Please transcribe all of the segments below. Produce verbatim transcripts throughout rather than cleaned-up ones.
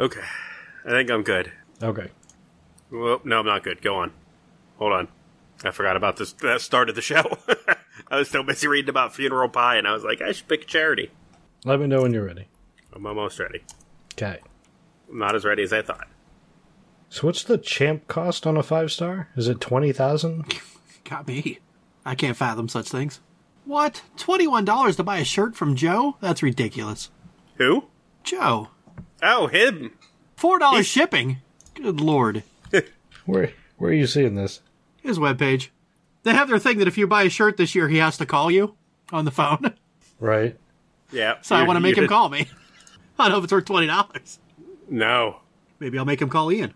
Okay. I think I'm good. Okay. Well, no, I'm not good. Go on. Hold on. I forgot about this. That started the show. I was so busy reading about Funeral Pie, and I was like, I should pick a charity. Let me know when you're ready. I'm almost ready. Okay. I'm not as ready as I thought. So what's the champ cost on a five-star? Is it twenty thousand dollars? Got me. I can't fathom such things. What? twenty-one dollars to buy a shirt from Joe? That's ridiculous. Who? Joe. Oh, him. four dollars He's... shipping? Good Lord. Where where are you seeing this? His webpage. They have their thing that if you buy a shirt this year, he has to call you on the phone. Right. Yeah. So I want to make him call me. I don't know if it's worth twenty dollars. No. Maybe I'll make him call Ian.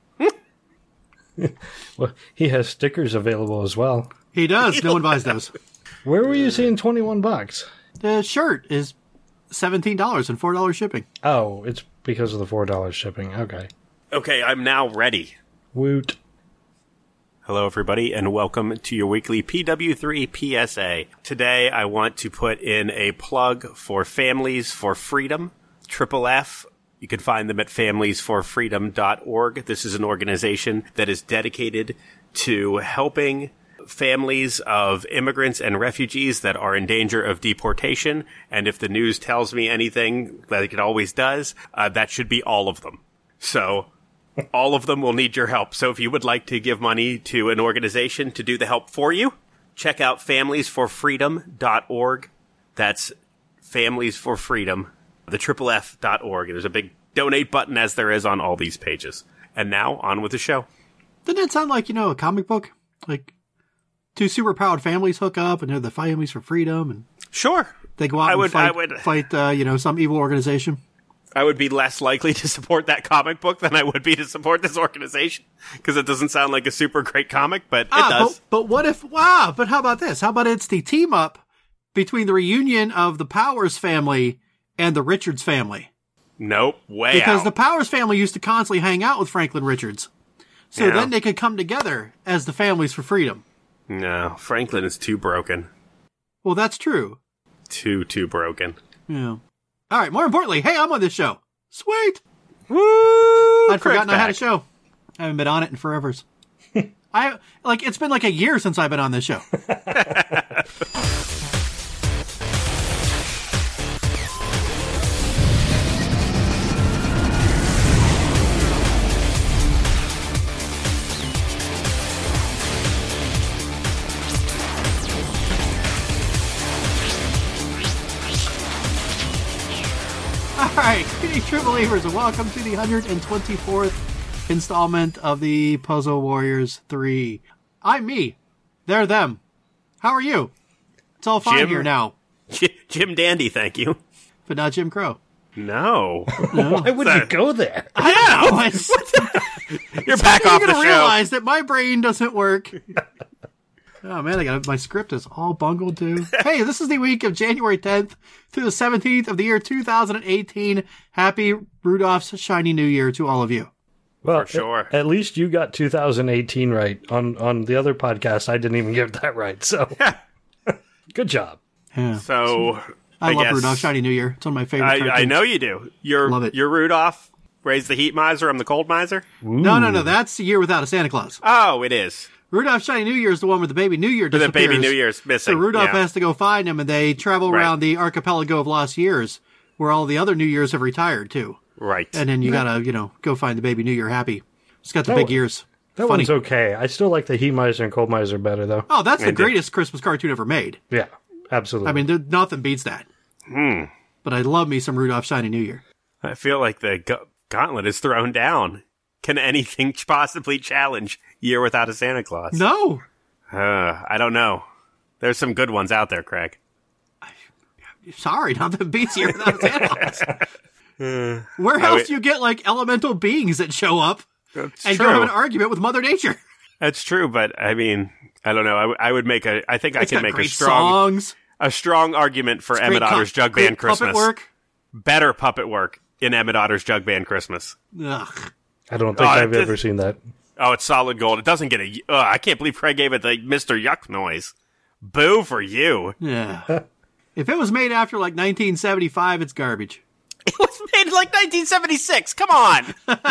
Well, he has stickers available as well. He does. No one buys those. Where were you seeing twenty-one bucks? The shirt is seventeen dollars and four dollars shipping. Oh, it's because of the four dollars shipping. Okay. Okay, I'm now ready. Woot. Hello, everybody, and welcome to your weekly P W three P S A. Today, I want to put in a plug for Families for Freedom, Triple F. You can find them at families for freedom dot org. This is an organization that is dedicated to helping families of immigrants and refugees that are in danger of deportation. And if the news tells me anything, like it always does, uh, that should be all of them. So all of them will need your help. So if you would like to give money to an organization to do the help for you, check out families for freedom dot org. That's Families for Freedom, the triple F dot org. There's a big donate button as there is on all these pages. And now, on with the show. Doesn't that sound like, you know, a comic book? Like two superpowered families hook up and they're the Families for Freedom and Sure. they go out I and would, fight, I would, fight uh, you know, some evil organization. I would be less likely to support that comic book than I would be to support this organization because it doesn't sound like a super great comic, but it ah, does. But, but what if, wow, but how about this? How about it's the team up between the reunion of the Powers family and the Richards family? Nope, way Because out. the Powers family used to constantly hang out with Franklin Richards. So Yeah. then they could come together as the Families for Freedom. No, Franklin is too broken. Well, that's true. Too, too broken. Yeah. All right, more importantly, hey, I'm on this show. Sweet. Woo! I'd forgotten Craig's I had a back. show. I haven't been on it in forevers. I like it's been like a year since I've been on this show. All right, greetings, true believers, and welcome to the one hundred twenty-fourth installment of the Puzzle Warriors three. I'm me. They're them. How are you? It's all fine Jim? here now, J- Jim Dandy, thank you. but not Jim Crow. No. Why would you go there? I don't know. It's, You're back you're off the gonna show. realize that my brain doesn't work. Oh man, I got my script is all bungled too. Hey, this is the week of January tenth through the seventeenth of the year two thousand eighteen. Happy Rudolph's Shiny New Year to all of you. Well, For sure. At, at least you got two thousand eighteen right. On on the other podcast, I didn't even get that right. So, good job. Yeah. So, I, I love guess, Rudolph's Shiny New Year. It's one of my favorite I, cartoons. I know you do. You're, Love it. You're Rudolph. Raise the heat miser. I'm the cold miser. No, no, no. That's the year without a Santa Claus. Oh, it is. Rudolph's Shiny New Year is the one where the baby New Year The disappears. baby New Year's missing. So Rudolph yeah. has to go find him, and they travel Right. around the archipelago of lost years, where all the other New Years have retired too. Right. And then you gotta, you know, go find the baby New Year happy. It's got the That big one- ears. That Funny. one's okay. I still like the Heat Miser and Cold Miser better, though. Oh, that's the I do. greatest Christmas cartoon ever made. Yeah, absolutely. I mean, there, nothing beats that. Hmm. But I love me some Rudolph Shiny New Year. I feel like the gu- gauntlet is thrown down. Can anything possibly challenge Year Without a Santa Claus? No, Uh, I don't know. There's some good ones out there, Craig. sorry, nothing beats Year Without a Santa Claus. Where I else would- do you get like elemental beings that show up That's and true. go have an argument with Mother Nature? That's true, but I mean, I don't know. I, w- I would make a. I think I It's can got make a great strong, songs. a strong argument for It's Emmett great Otter's pu- Jug great Band Christmas. Puppet work. Better puppet work in Emmett Otter's Jug Band Christmas. Ugh. I don't think Oh, I've it- ever seen that. Oh, it's solid gold. It doesn't get a. Uh, I can't believe Craig gave it the Mister Yuck noise. Boo for you. Yeah. If it was made after like nineteen seventy-five, it's garbage. It was made in like nineteen seventy-six. Come on.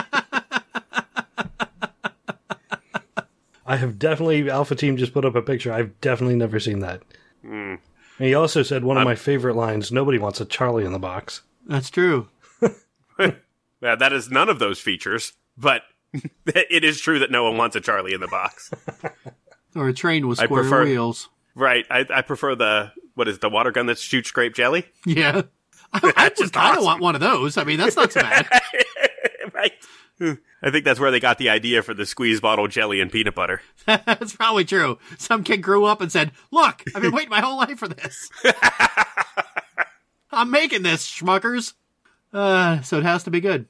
I have definitely, Alpha Team just put up a picture. I've definitely never seen that. Mm. And he also said one of I'm, my favorite lines, nobody wants a Charlie in the box. That's true. Yeah, that is none of those features, but it is true that no one wants a Charlie in the box. Or a train with I square prefer- wheels. Right. I, I prefer the, what is the water gun that shoots grape jelly? Yeah. I, I Just kind of awesome. want one of those. I mean, that's not so bad. Right. I think that's where they got the idea for the squeeze bottle jelly and peanut butter. That's probably true. Some kid grew up and said, look, I've been waiting my whole life for this. I'm making this, schmuckers. Uh, so it has to be good.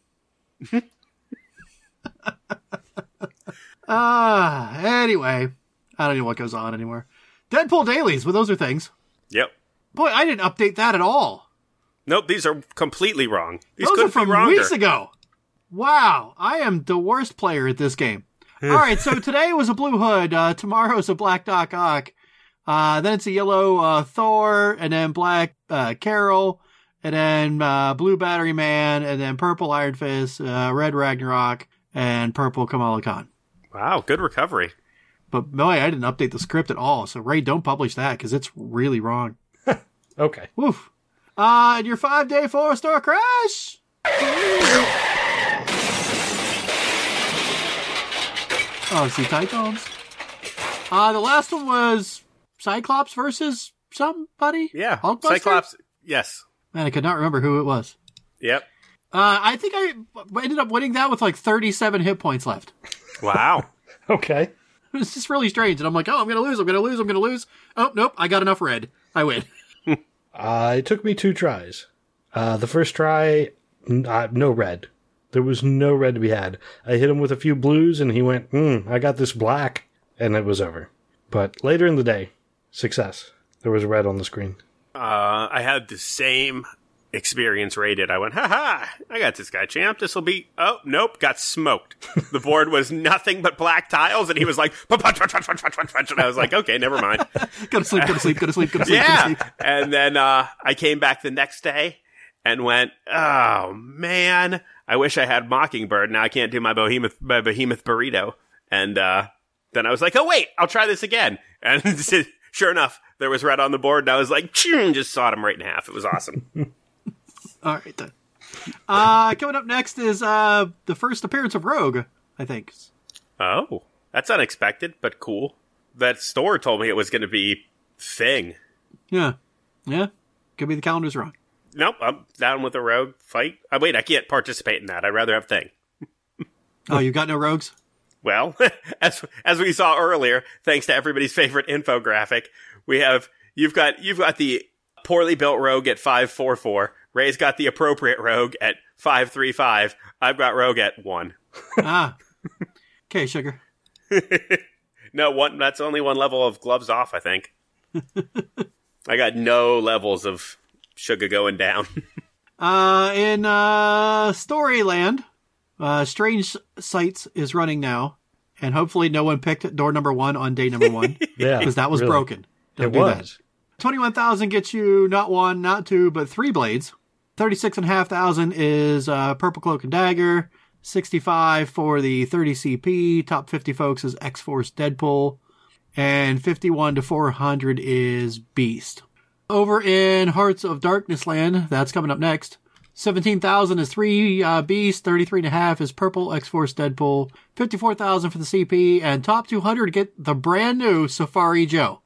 Ah, uh, anyway. I don't know what goes on anymore. Deadpool dailies, well, those are things. Yep. Boy, I didn't update that at all. Nope, these are completely wrong. These Those are couldn't from be wronger. weeks ago. Wow, I am the worst player at this game. All right, so today was a Blue Hood. Uh, tomorrow's a Black Doc Ock. Uh, then it's a yellow uh, Thor, and then black uh, Carol, and then uh, blue Battery Man, and then purple Iron Fist, uh, red Ragnarok, and purple Kamala Khan. Wow, good recovery. But boy, I didn't update the script at all. So Ray, don't publish that because it's really wrong. Okay. Woof. Uh, and your five-day four-star crash. Oh, see Titans. Uh, the last one was Cyclops versus somebody? Yeah. Hulkbuster? Cyclops. Yes. Man, I could not remember who it was. Yep. Uh, I think I ended up winning that with like thirty-seven hit points left. Wow. Okay. It was just really strange. And I'm like, oh, I'm going to lose, I'm going to lose, I'm going to lose. Oh, nope, I got enough red. I win. Uh, it took me two tries. Uh, the first try, n- uh, no red. There was no red to be had. I hit him with a few blues, and he went, hmm, I got this black, and it was over. But later in the day, success. There was red on the screen. Uh, I had the same experience rated. I went, ha ha, I got this guy, champ. This will be, oh, nope, got smoked. The board was nothing but black tiles, and he was like, punch, punch, punch, punch, punch, punch, punch, and I was like, okay, never mind. Go to sleep, go to sleep, go to sleep, go to sleep, Yeah. go to sleep. And then uh, I came back the next day and went, oh, man, I wish I had Mockingbird. Now I can't do my behemoth, my behemoth burrito. And uh, then I was like, oh, wait, I'll try this again. And sure enough, there was red on the board, and I was like, just sawed him right in half. It was awesome. All right, then. Uh, coming up next is uh, the first appearance of Rogue, I think. Oh, that's unexpected, but cool. That store told me it was going to be Thing. Yeah. Yeah. Could be the calendar's wrong. Nope, I'm down with a rogue fight. Oh, wait, I can't participate in that. I'd rather have Thing. Oh, you got no rogues? Well, as as we saw earlier, thanks to everybody's favorite infographic, we have you've got you've got the poorly built rogue at five four four. Ray's got the appropriate rogue at five three five. I've got rogue at one. Ah. Okay, sugar. No, one. That's only one level of gloves off, I think. I got no levels of sugar going down. Uh, in uh, Storyland, uh, Strange Sights is running now, and hopefully no one picked door number one on day number one. Yeah. Because that was really. broken. Don't It do was. that. twenty-one thousand gets you not one, not two, but three blades. thirty-six thousand five hundred is uh, Purple Cloak and Dagger. sixty-five for the thirty C P. Top fifty folks is X-Force Deadpool. And fifty-one to four hundred is Beast. Over in Hearts of Darkness Land, that's coming up next. seventeen thousand is three uh, Beast. thirty-three and a half is Purple X-Force Deadpool. fifty-four thousand for the C P. And top two hundred get the brand new Safari Joe.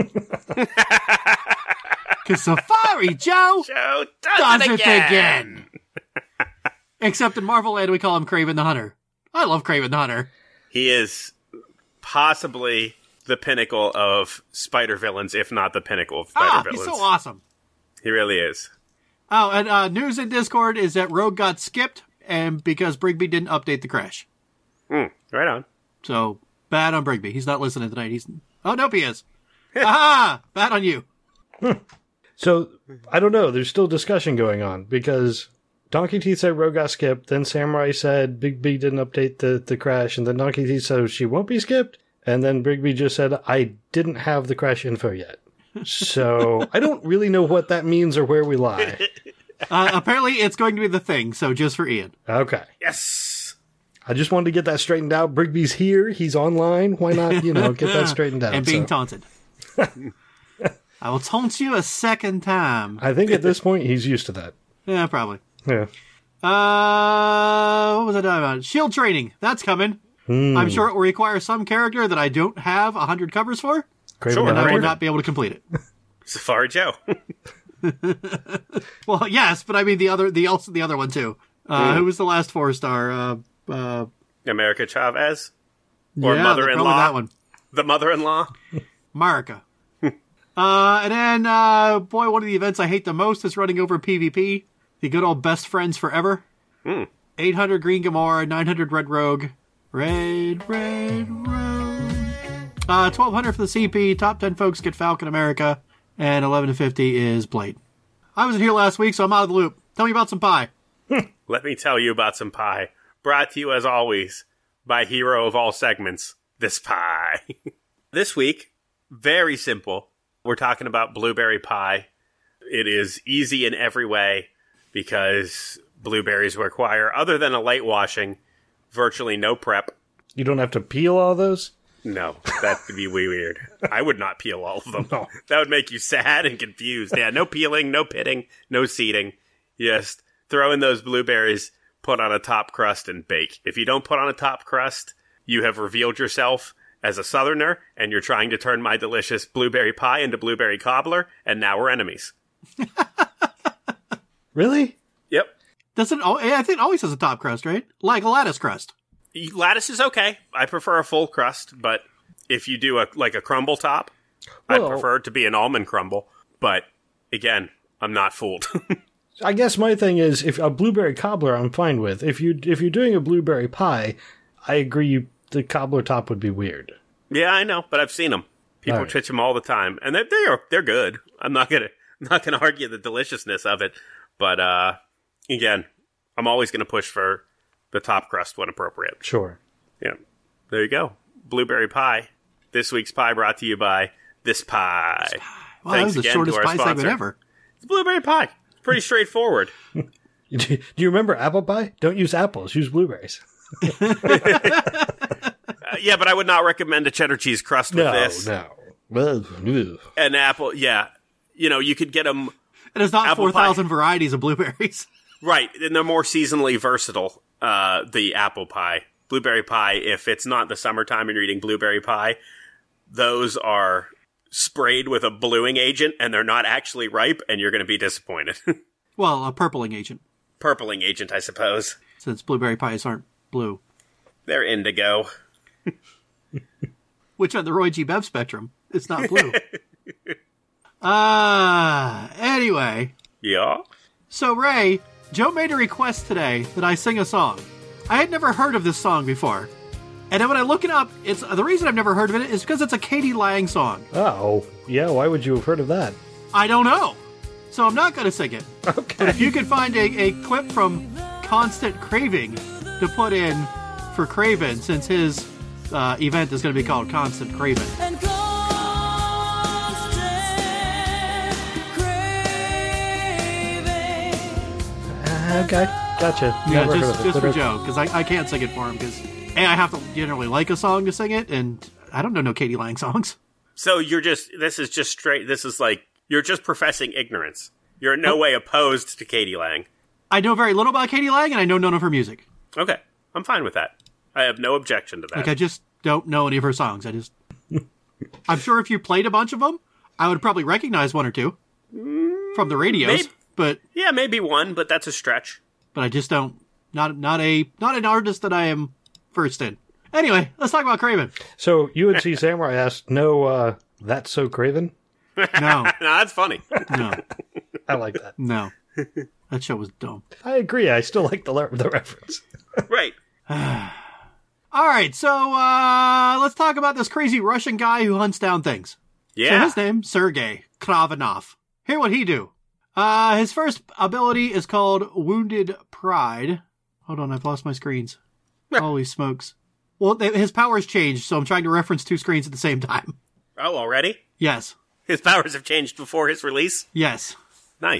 Because Safari Joe Joe does, does it it again. again. Except in Marvel Land, we call him Kraven the Hunter. I love Kraven the Hunter. He is possibly the pinnacle of spider villains, if not the pinnacle of spider Ah, villains. he's so awesome. He really is. Oh, and uh, news in Discord is that Rogue got skipped, and because Brigby didn't update the crash. Mm, right on. So, bad on Brigby. He's not listening tonight. He's Oh, nope, he is. Aha! Bad on you. So, I don't know. There's still discussion going on because Donkey Teeth said Rogue got skipped, then Samurai said Big B didn't update the, the crash, and then Donkey Teeth said she won't be skipped, and then Brigby just said, I didn't have the crash info yet. So, I don't really know what that means or where we lie. Uh, apparently, it's going to be the thing, so just for Ian. Okay. Yes. I just wanted to get that straightened out. Brigby's here. He's online. Why not, you know, get that straightened out? And being so. taunted. I will taunt you a second time. I think at this point, he's used to that. Yeah, probably. Yeah. Uh, what was I talking about? Shield training. That's coming. Hmm. I'm sure it will require some character that I don't have one hundred covers for, Craven Sure, and the I will Hunter? not be able to complete it. Safari Joe. Well, yes, but I mean the other, the also the other one too. Uh, Hmm. Who was the last four star? Uh, uh, America Chavez. Or yeah, mother-in-law. probably that one. The mother-in-law. Marika. uh, and then, uh, boy, one of the events I hate the most is running over PvP. The good old best friends forever. Mm. eight hundred Green Gamora, nine hundred Red Rogue. Red, Red Rogue. Uh, twelve hundred for the C P. Top ten folks get Falcon America. And eleven fifty is Blade. I wasn't here last week, so I'm out of the loop. Tell me about some pie. Let me tell you about some pie. Brought to you, as always, by hero of all segments, this pie. This week, very simple. We're talking about blueberry pie. It is easy in every way because blueberries require, other than a light washing, virtually no prep. You don't have to peel all those? No, that would be weird. I would not peel all of them. No. That would make you sad and confused. Yeah, no peeling, no pitting, no seeding. Just throw in those blueberries, put on a top crust, and bake. If you don't put on a top crust, you have revealed yourself as a Southerner, and you're trying to turn my delicious blueberry pie into blueberry cobbler, and now we're enemies. Really? Yep. Doesn't al- I think it always has a top crust, right? Like a lattice crust. Lattice is okay. I prefer a full crust, but if you do a like a crumble top, Well- I'd prefer it to be an almond crumble. But again, I'm not fooled. I guess my thing is, if a blueberry cobbler, I'm fine with. If you if you're doing a blueberry pie, I agree. You, the cobbler top would be weird. Yeah, I know, but I've seen them. People Right. pitch them all the time, and they they are they're good. I'm not gonna I'm not gonna argue the deliciousness of it, but uh, again, I'm always gonna push for the top crust when appropriate. Sure. Yeah, there you go. Blueberry pie. This week's pie brought to you by This Pie. Wow, that was the again shortest to our pie segment sponsor. ever. It's blueberry pie. It's pretty straightforward. Do do you remember apple pie? Don't use apples. Use blueberries. Uh, yeah, but I would not recommend a cheddar cheese crust with No, this. no. Well, ugh. An apple, yeah. You know, you could get them. And it's not Apple four thousand pie. varieties of blueberries. Right, and they're more seasonally versatile, uh, the apple pie. Blueberry pie, if it's not the summertime and you're eating blueberry pie, those are sprayed with a bluing agent and they're not actually ripe and you're going to be disappointed. Well, a purpling agent, Purpling agent, I suppose. since blueberry pies aren't blue. They're indigo. Which on the Roy G. Bev spectrum, it's not blue. Ah, uh, anyway. Yeah? So, Ray, Joe made a request today that I sing a song. I had never heard of this song before. And then when I look it up, it's the reason I've never heard of it is because it's a Katie Lang song. Oh, yeah. Why would you have heard of that? I don't know. So I'm not going to sing it. Okay. But if you could find a, a clip from Constant Craving to put in for Craven, since his uh, event is going to be called Constant Craving. And constant craving. Uh, okay. Gotcha. Yeah, Never heard just, of it, just but for okay. Joe, because I, I can't sing it for him, because A, I have to generally like a song to sing it, and I don't know no Katie Lang songs. So you're just, this is just straight, this is like, you're just professing ignorance. You're in no way opposed to Katie Lang. I know very little about Katie Lang, and I know none of her music. Okay, I'm fine with that. I have no objection to that. Like, I just don't know any of her songs. I just... I'm sure if you played a bunch of them, I would probably recognize one or two from the radios, Maybe. but Yeah, maybe one, but that's a stretch. but I just don't... Not not a not an artist that I am versed in. Anyway, let's talk about Craven. So U N C Samurai asked, "No, uh, that's so Craven." No, No, that's funny. no, I like that. no. That show was dumb. I agree. I still like the le- the reference. Right. All right, so uh, let's talk about this crazy Russian guy who hunts down things. So Yeah. his name, Sergei Kravinov. Here what he do. Uh, his first ability is called Wounded Pride. Hold on, I've lost my screens. Holy smokes. Well, th- his powers changed, so I'm trying to reference two screens at the same time. Oh, already? Yes, His powers have changed before his release? yes. Nice.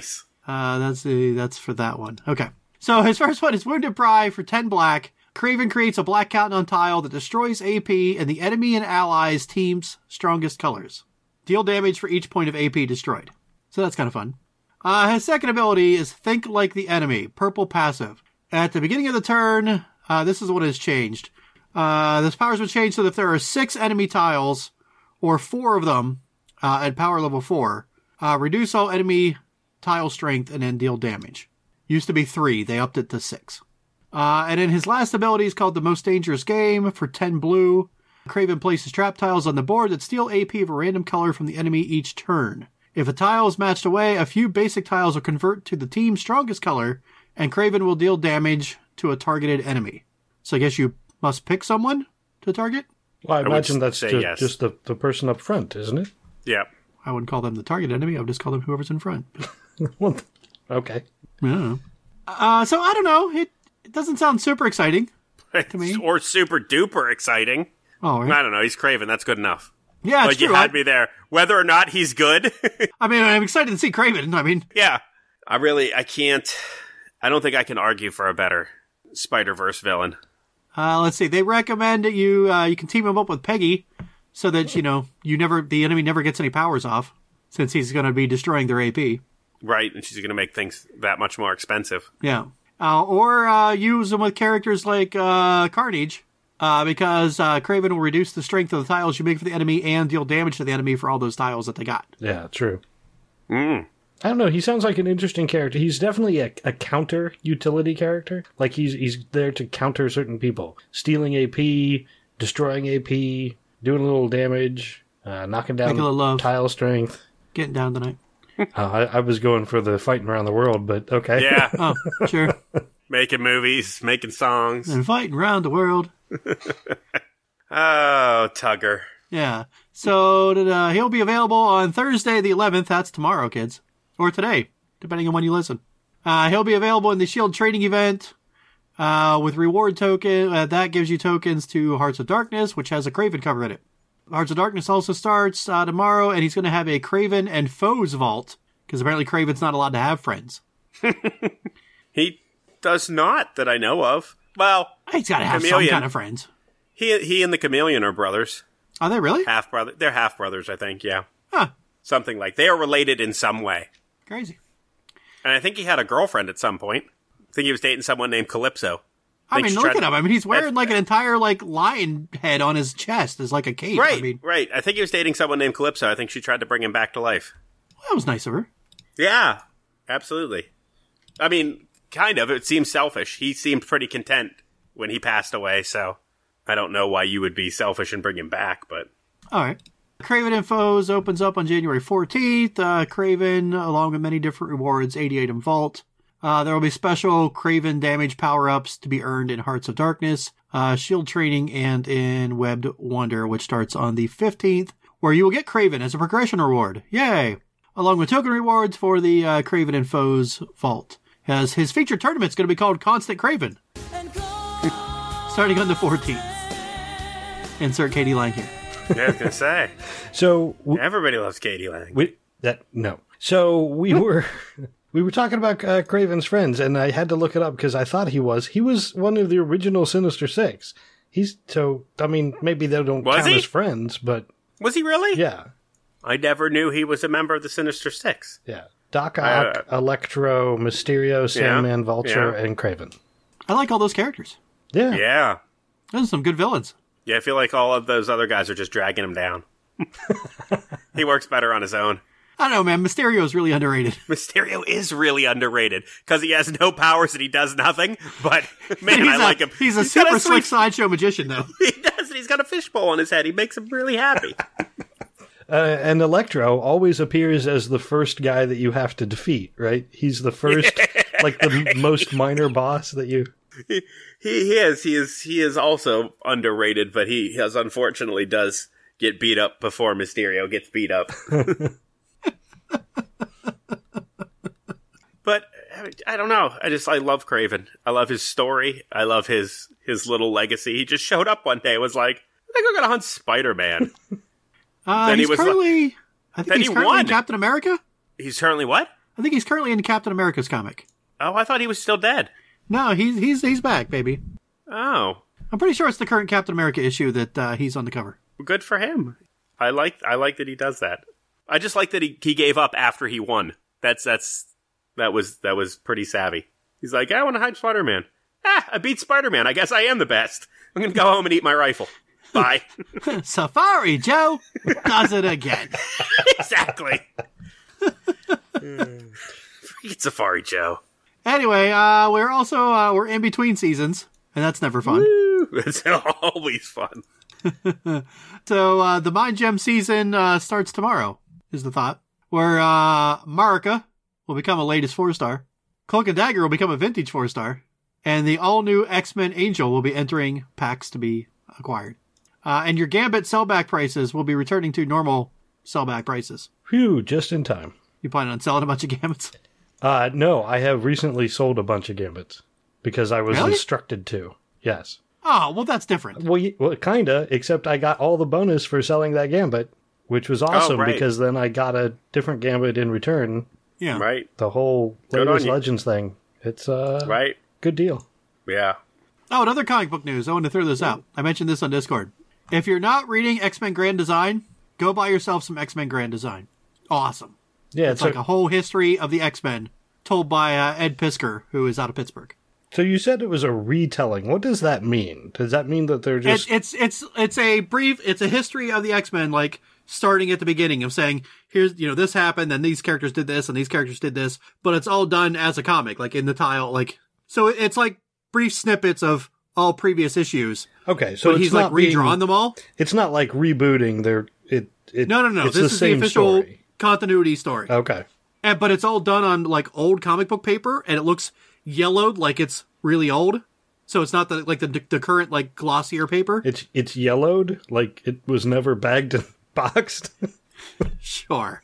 Uh, that's the that's for that one. Okay. So his first one is Wounded Pry for ten black. Kraven creates a black countdown tile that destroys A P and the enemy and allies team's strongest colors. Deal damage for each point of A P destroyed. So that's kind of fun. Uh, his second ability is Think Like the Enemy, purple passive. At the beginning of the turn, uh, this is what has changed. Uh, this powers will change so that if there are six enemy tiles, or four of them uh, at power level four, uh, reduce all enemy tile strength and then deal damage. Used to be three, they upped it to six. Uh, and then his last ability is called the Most Dangerous Game for ten blue. Kraven places trap tiles on the board that steal A P of a random color from the enemy each turn. If a tile is matched away, a few basic tiles will convert to the team's strongest color, and Kraven will deal damage to a targeted enemy. So I guess you must pick someone to target? Well, I, I would imagine that's say ju- yes. just the, the person up front, isn't it? Yeah. I wouldn't call them the target enemy. I would just call them whoever's in front. Well, okay. Yeah. Uh, so I don't know. It, it doesn't sound super exciting. me. Or super duper exciting. Oh, right. I don't know. He's Kraven. That's good enough. Yeah, it's Like, you true. had I, me there. Whether or not he's good. I mean, I'm excited to see Kraven. I mean, Yeah. I really, I can't, I don't think I can argue for a better Spider-Verse villain. uh, let's see. They recommend that you uh, you can team him up with Peggy, so that you know you never the enemy never gets any powers off, since he's going to be destroying their A P. Right, and she's going to make things that much more expensive. Yeah. Uh, or uh, use them with characters like uh, Carnage, uh, because uh, Kraven will reduce the strength of the tiles you make for the enemy and deal damage to the enemy for all those tiles that they got. Yeah, true. Mm. I don't know. He sounds like an interesting character. He's definitely a, a counter utility character. Like he's he's there to counter certain people, stealing A P, destroying A P, doing a little damage, uh, knocking down Make a little love. tile strength. Getting down tonight. Uh, I, I was going for the fighting around the world, but okay. Yeah. Oh, sure. Making movies, making songs. And fighting around the world. Oh, Tugger. Yeah. So uh, he'll be available on Thursday the eleventh. That's tomorrow, kids. Or today, depending on when you listen. Uh, he'll be available in the Shield trading event uh, with reward token. Uh, that gives you tokens to Hearts of Darkness, which has a Kraven cover in it. Hearts of Darkness also starts uh, tomorrow, and he's going to have a Kraven and Foes vault, because apparently Kraven's not allowed to have friends. He does not, that I know of. Well, He's got to have some Chameleon. kind of friends. he he and the Chameleon are brothers. Are they really? Half brother. They're half brothers, I think, yeah. Huh. Something like they are related in some way. Crazy. And I think he had a girlfriend at some point. I think he was dating someone named Calypso. I Think mean, she look tried- at him. I mean, he's wearing like an entire like lion head on his chest as like a cape. Right, I mean, right. I think he was dating someone named Calypso. I think she tried to bring him back to life. that was nice of her. Yeah, absolutely. I mean, kind of. It seems selfish. He seemed pretty content when he passed away, so I don't know why you would be selfish and bring him back, but All right. Kraven and Foes opens up on January fourteenth. Uh, Kraven, along with many different rewards, eighty item vault. Uh, there will be special Kraven damage power-ups to be earned in Hearts of Darkness, uh, Shield Training, and in Webbed Wonder, which starts on the fifteenth, where you will get Kraven as a progression reward. Yay! Along with token rewards for the uh, Kraven and Foes vault. As his featured tournament's going to be called Constant Kraven, starting on the fourteenth. Insert Katie Lang here. yeah, I was going to say. So w- Everybody loves Katie Lang. we that no. So we were we were talking about uh, Kraven's friends, and I had to look it up because I thought he was he was one of the original Sinister Six. He's so I mean maybe they don't Was count he? as friends, but Was he really? yeah, I never knew he was a member of the Sinister Six. yeah. Doc Ock, Uh, Electro, Mysterio, Sandman, Vulture, yeah. and Kraven. I like all those characters. Yeah. Yeah. Those are some good villains. Yeah, I feel like all of those other guys are just dragging him down. He works better on his own. I don't know, man. Mysterio is really underrated. Mysterio is really underrated because he has no powers and he does nothing. But man, he's I a, like him. He's a He's got super sweet- slick sideshow magician, though. He does. And he's got a fishbowl on his head. He makes him really happy. Uh, and Electro always appears as the first guy that you have to defeat, right? He's the first, like the m- most minor boss that you. he, he is. He is. He is also underrated, but he has unfortunately does get beat up before Mysterio gets beat up. But I don't know. I just I love Kraven. I love his story. I love his his little legacy. He just showed up one day and was like, I think we're gonna hunt Spider-Man. Uh, Then he he's was currently, I think then he's he currently won. Captain America. He's currently what? I think he's currently in Captain America's comic. Oh, I thought he was still dead. No, he's he's he's back, baby. Oh, I'm pretty sure it's the current Captain America issue that uh, he's on the cover. good for him. I like I like that he does that. I just like that he, he gave up after he won. That's that's that was that was pretty savvy. He's like, I want to hide Spider-Man. Ah, I beat Spider-Man. I guess I am the best. I'm gonna go home and eat my rifle. Bye. Safari Joe does it again. Exactly. Forget Safari Joe. Anyway, uh, we're also uh, we're in between seasons, and that's never fun. Woo. It's always fun. So uh, the Mind Gem season uh, starts tomorrow, is the thought. Where uh, Marika will become a latest four-star, Cloak and Dagger will become a vintage four-star, and the all-new X-Men Angel will be entering packs to be acquired. Uh, and your Gambit sellback prices will be returning to normal sellback prices. Phew, just in time. You plan on selling a bunch of Gambits? Uh, no, I have recently sold a bunch of Gambits because I was Really? instructed to. Yes. Oh, well, that's different. Well, y- well, kinda, except I got all the bonus for selling that Gambit, which was awesome right. because then I got a different Gambit in return. Yeah. Right. The whole Good latest on you. Legends thing. It's a Right. good deal. Yeah. Oh, another comic book news. I want to throw this out. I mentioned this on Discord. If you're not reading X-Men Grand Design, go buy yourself some X-Men Grand Design. Awesome. Yeah, It's so, like a whole history of the X-Men told by uh, Ed Piskor, who is out of Pittsburgh. so you said it was a retelling. What does that mean? Does that mean that they're just... It, it's it's it's a brief. It's a history of the X-Men, like starting at the beginning of saying, here's you know this happened, and these characters did this, and these characters did this, but it's all done as a comic, like in the tile, like so it's like brief snippets of all previous issues. okay, so But it's he's like not being- redrawn them all. It's not like rebooting. They're it. it No, no, no. It's This the is same the official story. continuity story. Okay. And, but it's all done on like old comic book paper, and it looks yellowed like it's really old. So it's not the like the the current like glossier paper. It's it's yellowed, like it was never bagged and boxed. Sure.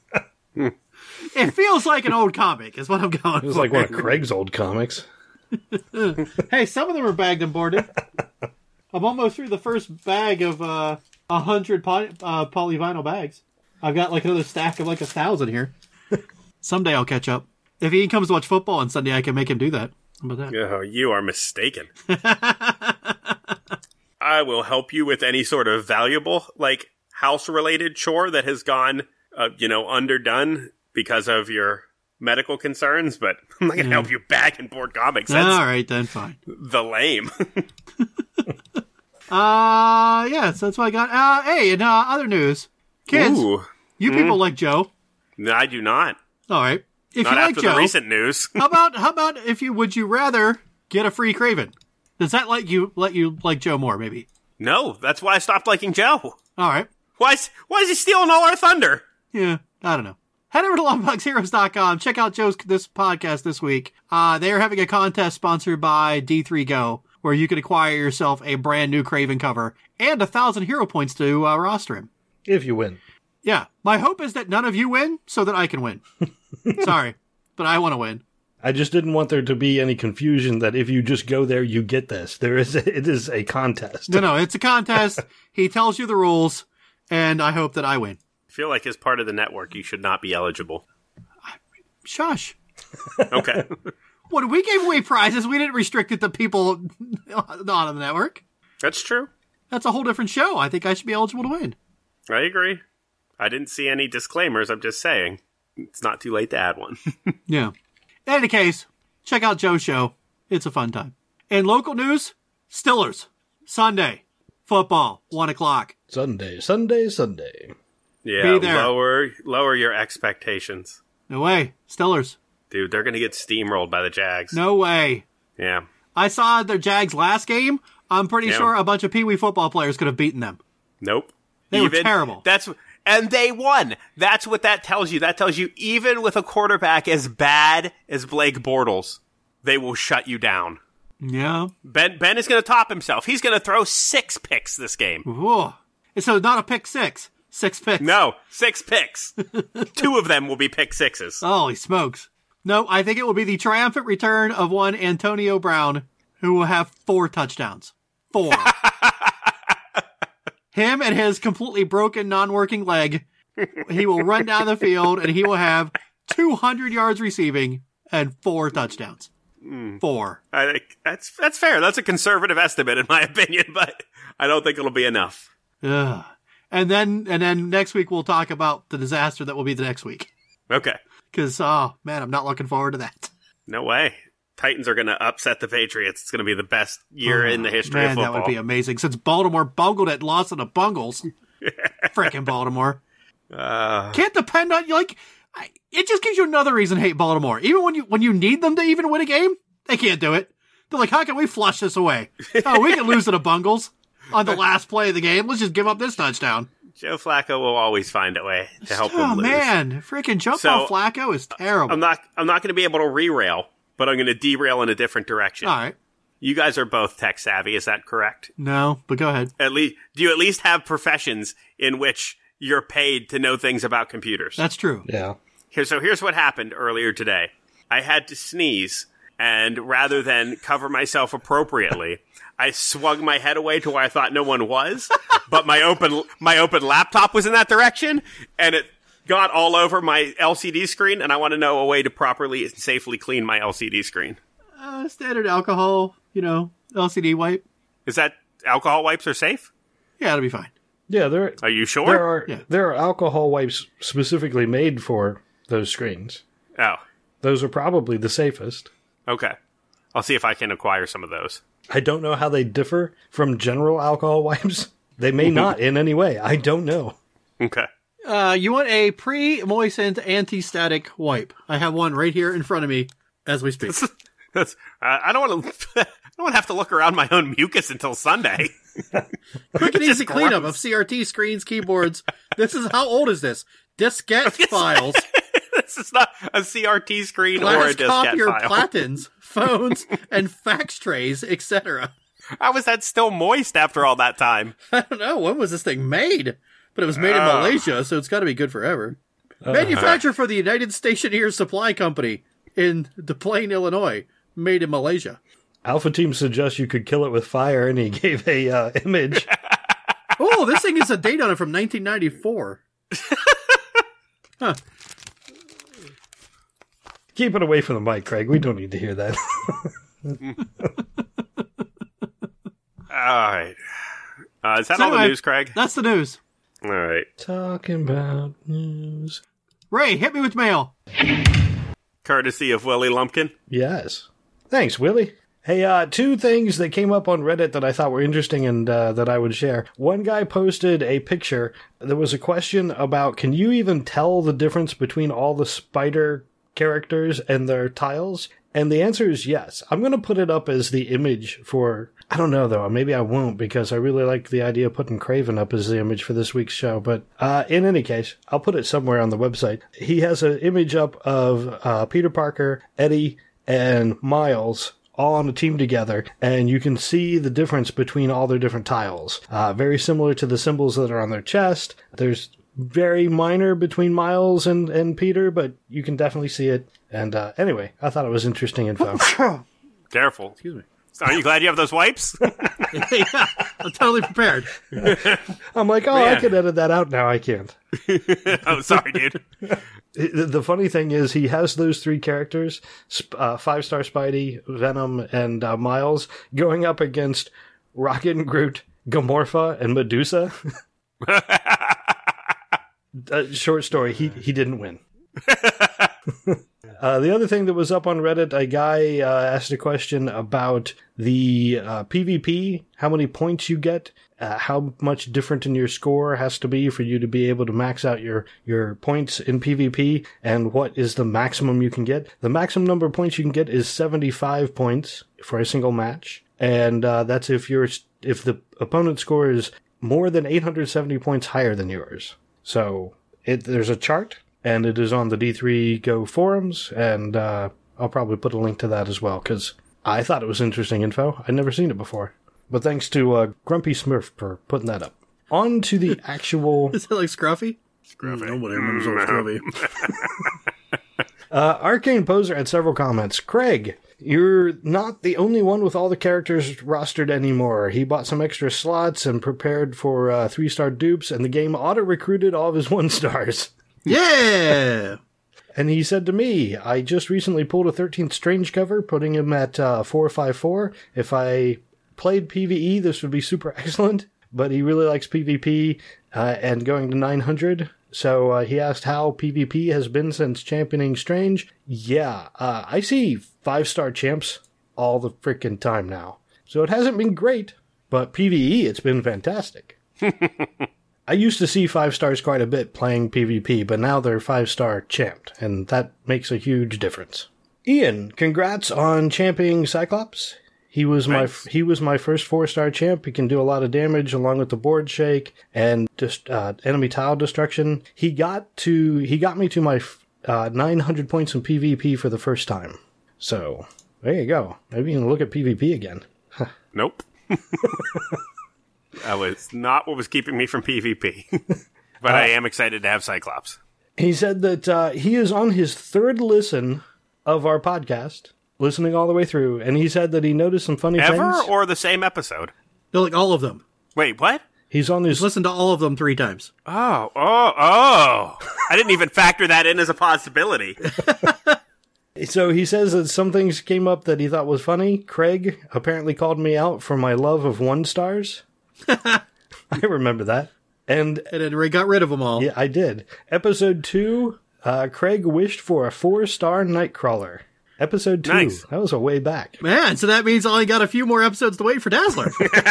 It feels like an old comic, is what I'm going It was for. like one of Craig's old comics. Hey, some of them are bagged and boarded. I'm almost through the first bag of uh, a hundred poly, uh, polyvinyl bags. I've got like another stack of like a thousand here. Someday I'll catch up. If he comes to watch football on Sunday, I can make him do that. How about that? Oh, you are mistaken. I will help you with any sort of valuable, like, house-related chore that has gone, uh, you know, underdone because of your medical concerns, but I'm not going to help you bag and board comics. That's All right, then fine. the lame. Uh, yeah, so that's what I got. Uh, hey, and uh, other news. Kids, Ooh. you people like Joe. No, I do not. All right. If Not you like after Joe, the recent news. how about how about if you would you rather get a free Craven? Does that let you let you like Joe more? Maybe. No, that's why I stopped liking Joe. All right. Why is, why is he stealing all our thunder? Yeah, I don't know. Head over to Longbox Heroes dot com. Check out Joe's this podcast this week. Uh, they are having a contest sponsored by D three Go, where you can acquire yourself a brand new Craven cover and a thousand hero points to uh, roster him. If you win. Yeah, my hope is that none of you win, so that I can win. Sorry, but I want to win. I just didn't want there to be any confusion that if you just go there, you get this. There is a, it is a contest. No, no, it's a contest. He tells you the rules, and I hope that I win. I feel like as part of the network, you should not be eligible. Shush. Okay. When we gave away prizes, we didn't restrict it to people not on the network. That's true. That's a whole different show. I think I should be eligible to win. I agree. I didn't see any disclaimers. I'm just saying. It's not too late to add one. Yeah. In any case, check out Joe's show. It's a fun time. In local news, Stillers. Sunday. Football. One o'clock. Sunday, Sunday, Sunday. Yeah, Be there. lower lower your expectations. No way. Stillers. Dude, they're going to get steamrolled by the Jags. No way. Yeah. I saw their Jags last game. I'm pretty Yeah. sure a bunch of Pee Wee football players could have beaten them. Nope. They were terrible. That's and they won. That's what that tells you. That tells you even with a quarterback as bad as Blake Bortles, they will shut you down. Yeah. Ben Ben is going to top himself. He's going to throw six picks this game. Whoa. So not a pick six. Six picks. No, six picks. Two of them will be pick sixes. Holy smokes. No, I think it will be the triumphant return of one Antonio Brown, who will have four touchdowns. Four. Him and his completely broken, non-working leg, he will run down the field, and he will have two hundred yards receiving, and four touchdowns. Four. I think that's that's fair. That's a conservative estimate in my opinion, but I don't think it'll be enough. Ugh. And then, and then next week we'll talk about the disaster that will be the next week. Okay. Because, oh man, I'm not looking forward to that. No way. Titans are going to upset the Patriots. It's going to be the best year in the history Man, of football. that would be amazing. Since Baltimore bungled it, lost to the Bungles. Frickin' Baltimore. Uh, Can't depend on you. Like, I, it just gives you another reason to hate Baltimore. Even when you when you need them to even win a game, they can't do it. They're like, how can we flush this away? Oh, we can lose to the Bungles on the last play of the game. Let's just give up this touchdown. Joe Flacco will always find a way to help Oh them lose. man, freaking jump So, off Flacco is terrible. I'm not. I'm not going to be able to re-rail, but I'm going to derail in a different direction. All right, You guys are both tech savvy. Is that correct? no, but go ahead. At least, do you at least have professions in which you're paid to know things about computers? That's true. Yeah. Here, so here's what happened earlier today. I had to sneeze, and rather than cover myself appropriately, I swung my head away to where I thought no one was, but my open my open laptop was in that direction, and it got all over my L C D screen, and I want to know a way to properly and safely clean my L C D screen. Uh, standard alcohol, you know, L C D wipe. Is that alcohol wipes are safe? Yeah, it'll be fine. Yeah, there Are you sure? there are Yeah. there are alcohol wipes specifically made for those screens. Oh, Those are probably the safest. okay. I'll see if I can acquire some of those. I don't know how they differ from general alcohol wipes. They may not in any way. I don't know. Okay. Uh, you want a pre-moistened anti-static wipe? I have one right here in front of me as we speak. That's, uh, I don't want to. I don't want to have to look around my own mucus until Sunday. Quick and It's easy just cleanup gross. of C R T screens, keyboards. This is how old is this? Diskette files, This is not a C R T screen or a glass diskette copier file. platens, phones, and fax trays, et cetera. How was that still moist after all that time? I don't know, when was this thing made? But it was made in Ah. Malaysia, so it's got to be good forever. Manufactured for the United Stationeer Supply Company in Des Plaines, Illinois. Made in Malaysia. Alpha Team suggests you could kill it with fire, and he gave a uh, image. Oh, this thing is a date on it from nineteen ninety-four. Huh. Keep it away from the mic, Craig. We don't need to hear that. All right. Uh, is that So all the anyway, news, Craig? That's the news. All right. Talking about news. Ray, hit me with mail. Courtesy of Willie Lumpkin. Yes. Thanks, Willie. Hey, uh, two things that came up on Reddit that I thought were interesting and uh, that I would share. One guy posted a picture. There was a question about, can you even tell the difference between all the spider characters and their tiles? And the answer is yes. I'm going to put it up as the image for, I don't know though, maybe I won't because I really like the idea of putting Craven up as the image for this week's show. But uh, in any case, I'll put it somewhere on the website. He has an image up of uh, Peter Parker, Eddie, and Miles all on a team together, and you can see the difference between all their different tiles. Uh, very similar to the symbols that are on their chest. There's very minor between Miles and, and Peter, but you can definitely see it. And uh, anyway, I thought it was interesting info. Careful. Excuse me. So are you glad you have those wipes? Yeah, I'm totally prepared. I'm like, oh, Man. I can edit that out now. I can't. Oh, sorry, dude. The the funny thing is, he has those three characters, Sp- uh, Five Star Spidey, Venom, and uh, Miles, going up against Rocket and Groot, Gamorpha, and Medusa. uh, short story, he, he didn't win. Uh, the other thing that was up on Reddit, a guy uh, asked a question about the uh, PvP, how many points you get, uh, how much different in your score has to be for you to be able to max out your, your points in PvP, and what is the maximum you can get. The maximum number of points you can get is seventy-five points for a single match, and uh, that's if you're if the opponent score is more than eight hundred seventy points higher than yours. So it, there's a chart. And it is on the D three Go forums, and uh, I'll probably put a link to that as well, because I thought it was interesting info. I'd never seen it before. But thanks to uh, Grumpy Smurf for putting that up. On to the actual... Is that like Scruffy? Scruffy. Nobody remembers old Scruffy. Uh, Arcane Poser had several comments. Craig, you're not the only one with all the characters rostered anymore. He bought some extra slots and prepared for uh, three-star dupes, and the game auto-recruited all of his one-stars. Yeah! And he said to me, I just recently pulled a thirteenth Strange cover, putting him at uh, four five four. If I played PvE, this would be super excellent. But he really likes PvP uh, and going to nine hundred. So uh, he asked how PvP has been since championing Strange. Yeah, uh, I see five-star champs all the freaking time now. So it hasn't been great, but PvE, it's been fantastic. I used to see five stars quite a bit playing PvP, but now they're five-star champed, and that makes a huge difference. Ian, congrats on championing Cyclops. He was Thanks. my he was my first four-star champ. He can do a lot of damage along with the board shake and just uh, enemy tile destruction. He got to he got me to my uh, nine hundred points in PvP for the first time. So there you go. Maybe you can look at PvP again. Nope. That was not what was keeping me from PvP. But uh, I am excited to have Cyclops. He said that uh, he is on his third listen of our podcast, listening all the way through, and he said that he noticed some funny Ever things. or the same episode? No, like all of them. Wait, what? He's on his Listen to all of them three times. Oh, oh, oh. I didn't even factor that in as a possibility. So he says that some things came up that he thought was funny. Craig apparently called me out for my love of one stars. I remember that. And And then Ray got rid of them all. yeah, I did. Episode two, uh, Craig wished for a four-star Nightcrawler. Episode two. Nice. That was a way back. Man, so that means I only got a few more episodes to wait for Dazzler.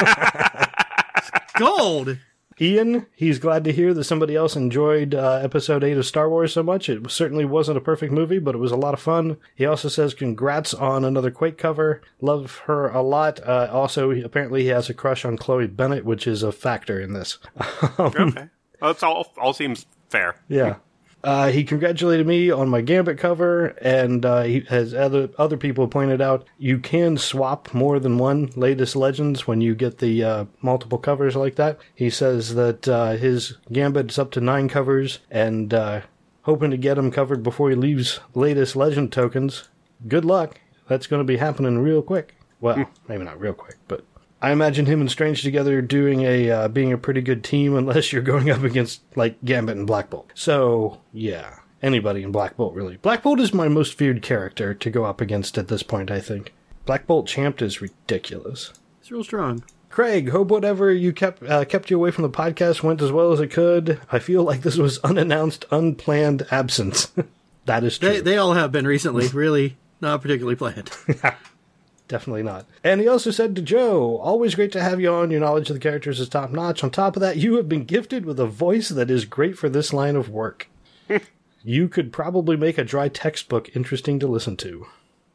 Gold. Ian, he's glad to hear that somebody else enjoyed uh, episode eight of Star Wars so much. It certainly wasn't a perfect movie, but it was a lot of fun. He also says congrats on another Quake cover. Love her a lot. Uh, also, he, apparently he has a crush on Chloe Bennett, which is a factor in this. Okay. Well, it's all, all seems fair. Yeah. Uh, he congratulated me on my Gambit cover, and uh, he, as other other people pointed out, you can swap more than one latest Legends when you get the uh, multiple covers like that. He says that uh, his Gambit's up to nine covers, and uh, hoping to get him covered before he leaves latest Legend tokens. Good luck. That's going to be happening real quick. Well, maybe not real quick, but I imagine him and Strange together doing a uh, being a pretty good team, unless you're going up against like Gambit and Black Bolt. So yeah, anybody in Black Bolt really. Black Bolt is my most feared character to go up against at this point. I think Black Bolt champed is ridiculous. It's real strong. Craig, hope whatever you kept uh, kept you away from the podcast went as well as it could. I feel like this was unannounced, unplanned absence. That is true. They, they all have been recently. Really not particularly planned. Definitely not. And he also said to Joe, always great to have you on. Your knowledge of the characters is top notch. On top of that, you have been gifted with a voice that is great for this line of work. You could probably make a dry textbook interesting to listen to.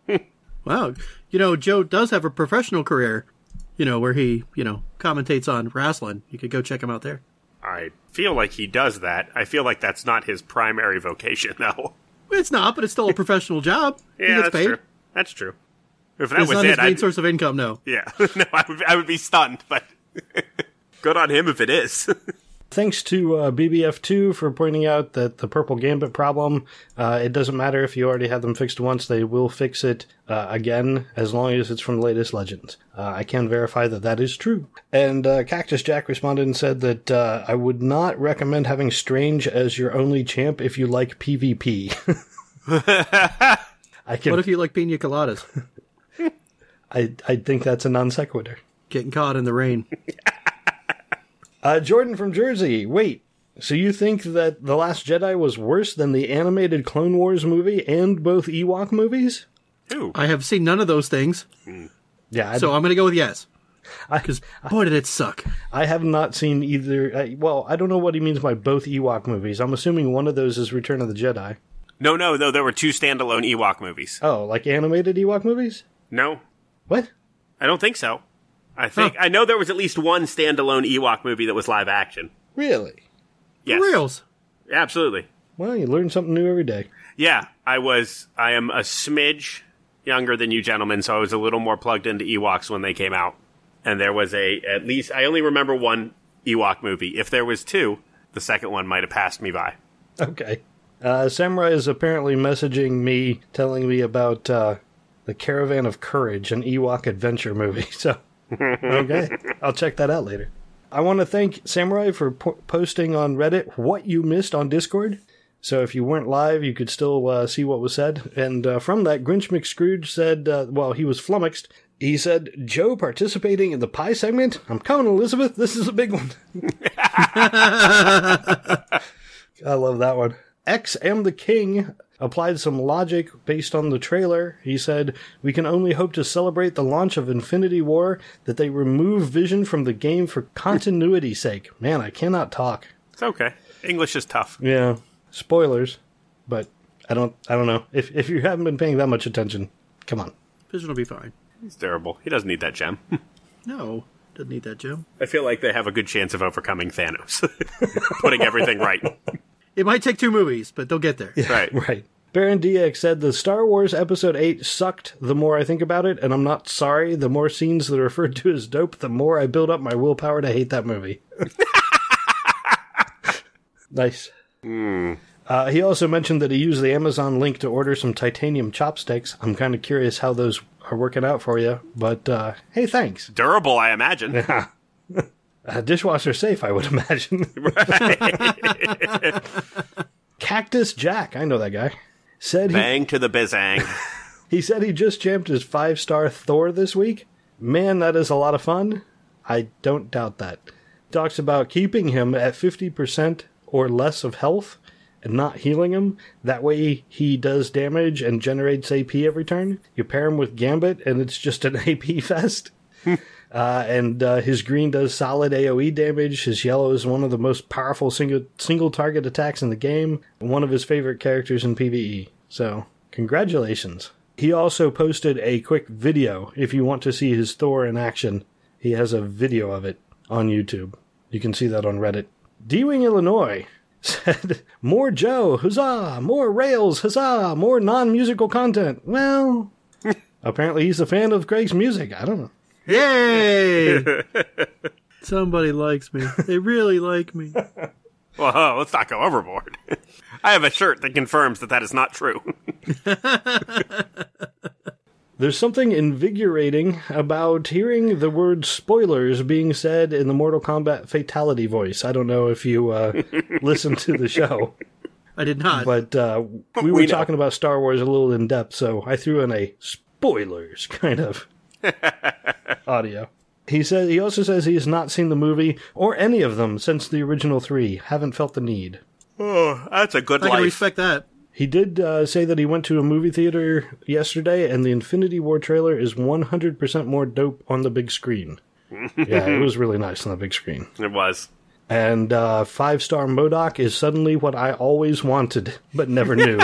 Wow. You know, Joe does have a professional career, you know, where he, you know, commentates on wrestling. You could go check him out there. I feel like he does that. I feel like that's not his primary vocation, though. It's not, but it's still a professional job. he Yeah, gets that's paid. true. That's true. If that It's was not it, his main I'd, source of income, no. yeah, no, I would, I would be stunned. But good on him if it is. Thanks to uh, B B F two for pointing out that the Purple Gambit problem, uh, it doesn't matter if you already had them fixed once, they will fix it uh, again as long as it's from the latest Legends. Uh, I can verify that that is true. And uh, Cactus Jack responded and said that uh, I would not recommend having Strange as your only champ if you like PvP. I can. What if you like pina coladas? I I think that's a non sequitur. Getting caught in the rain. Uh, Jordan from Jersey. Wait, so you think that The Last Jedi was worse than the animated Clone Wars movie and both Ewok movies? Ooh. I have seen none of those things, Yeah, I, so I'm going to go with yes. I, Because, boy, did it suck. I have not seen either. Uh, well, I don't know what he means by both Ewok movies. I'm assuming one of those is Return of the Jedi. No, no, no. There were two standalone Ewok movies. Oh, like animated Ewok movies? No, What? I don't think so. I think Huh. I know there was at least one standalone Ewok movie that was live action. Really? Yes, For reals. absolutely. Well, you learn something new every day. Yeah, I was. I am a smidge younger than you gentlemen, so I was a little more plugged into Ewoks when they came out. And there was a at least I only remember one Ewok movie. If there was two, the second one might have passed me by. Okay. Uh, Samurai is apparently messaging me, telling me about uh, the Caravan of Courage, an Ewok adventure movie. So, okay, I'll check that out later. I want to thank Samurai for po- posting on Reddit what you missed on Discord. So if you weren't live, you could still uh, see what was said. And uh, from that, Grinch McScrooge said, uh, well, he was flummoxed. He said, Joe participating in the pie segment? I'm coming, Elizabeth. This is a big one. I love that one. X M the King applied some logic based on the trailer. He said, we can only hope to celebrate the launch of Infinity War that they remove Vision from the game for continuity's sake. Man, I cannot talk. It's okay. English is tough. Yeah. Spoilers. But I don't I don't know. If if you haven't been paying that much attention, come on. Vision will be fine. He's terrible. He doesn't need that gem. No, doesn't need that gem. I feel like they have a good chance of overcoming Thanos. Putting everything right. It might take two movies, but they'll get there. Right. Right. Baron D X said, the Star Wars Episode eight sucked the more I think about it, and I'm not sorry. The more scenes that are referred to as dope, the more I build up my willpower to hate that movie. Nice. Mm. Uh, he also mentioned that he used the Amazon link to order some titanium chopsticks. I'm kind of curious how those are working out for you, but uh, hey, thanks. Durable, I imagine. Yeah. uh, dishwasher safe, I would imagine. Right. Cactus Jack, I know that guy. Said he, Bang to the bizang. he said he just champed his five-star Thor this week. Man, that is a lot of fun. I don't doubt that. Talks about keeping him at fifty percent or less of health and not healing him. That way he does damage and generates A P every turn. You pair him with Gambit and it's just an A P fest. uh, and uh, his green does solid A O E damage. His yellow is one of the most powerful single single target attacks in the game. One of his favorite characters in PvE. So, congratulations. He also posted a quick video if you want to see his Thor in action. He has a video of it on YouTube. You can see that on Reddit. D-Wing, Illinois said, more Joe, huzzah! More Rails, huzzah! More non-musical content. Well, apparently he's a fan of Greg's music. I don't know. Yay! Somebody likes me. They really like me. Well, let's not go overboard. I have a shirt that confirms that that is not true. There's something invigorating about hearing the word spoilers being said in the Mortal Kombat fatality voice. I don't know if you uh, listened to the show. I did not. But uh, we were We know. talking about Star Wars a little in depth, so I threw in a spoilers kind of audio. He says he also says he has not seen the movie or any of them since the original three. Haven't felt the need. Oh, that's a good I can life. respect that. He did uh, say that he went to a movie theater yesterday, and the Infinity War trailer is one hundred percent more dope on the big screen. Yeah, it was really nice on the big screen. It was. And uh, five-star MODOK is suddenly what I always wanted, but never knew.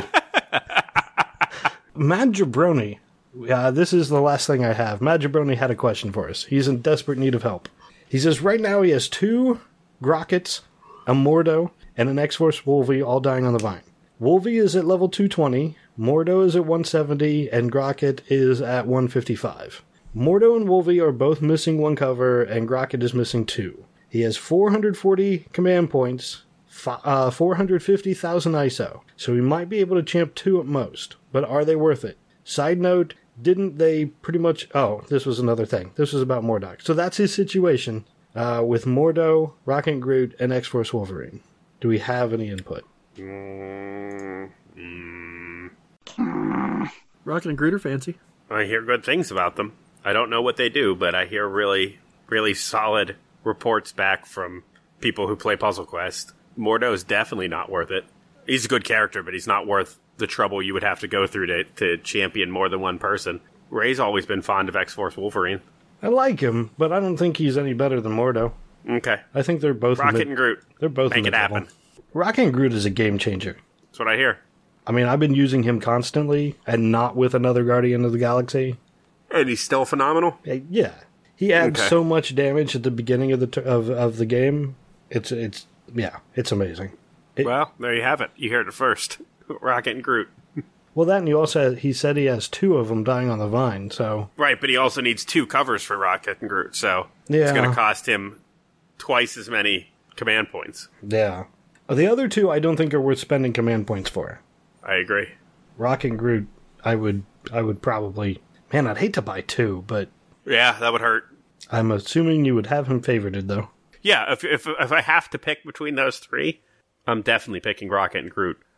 Mad Jabroni. Uh, this is the last thing I have. Mad Jabroni had a question for us. He's in desperate need of help. He says right now he has two Grockets, a Mordo, and an X-Force Wolvie all dying on the vine. Wolvie is at level two twenty, Mordo is at one seventy, and Grocket is at one fifty-five. Mordo and Wolvie are both missing one cover, and Grocket is missing two. He has four hundred forty command points, fi- uh, four hundred fifty thousand I S O, so he might be able to champ two at most, but are they worth it? Side note, didn't they pretty much... Oh, this was another thing. This was about Mordok. So that's his situation uh, with Mordo, Rocket Groot, and X-Force Wolverine. Do we have any input? Mm, mm. Rocket and Groot are fancy. I hear good things about them. I don't know what they do, but I hear really, really solid reports back from people who play Puzzle Quest. Mordo is definitely not worth it. He's a good character, but he's not worth the trouble you would have to go through to, to champion more than one person. Ray's always been fond of X-Force Wolverine. I like him, but I don't think he's any better than Mordo. Okay. I think they're both... Rocket mid- and Groot. They're both Make it mid-level. happen. Rocket and Groot is a game changer. That's what I hear. I mean, I've been using him constantly, and not with another Guardian of the Galaxy. And he's still phenomenal. Uh, Yeah, he adds Okay. so much damage at the beginning of the t- of of the game. It's it's yeah, it's amazing. It- Well, there you have it. You heard it first. Rocket and Groot. Well, that and you also he said he has two of them dying on the vine. So Right, but he also needs two covers for Rocket and Groot, so it's Yeah. going to cost him twice as many command points. yeah, the other two I don't think are worth spending command points for. I agree. Rocket and Groot, I would I would probably man, I'd hate to buy two, but Yeah, that would hurt. I'm assuming you would have him favorited though. Yeah, if if if I have to pick between those three, I'm definitely picking Rocket and Groot.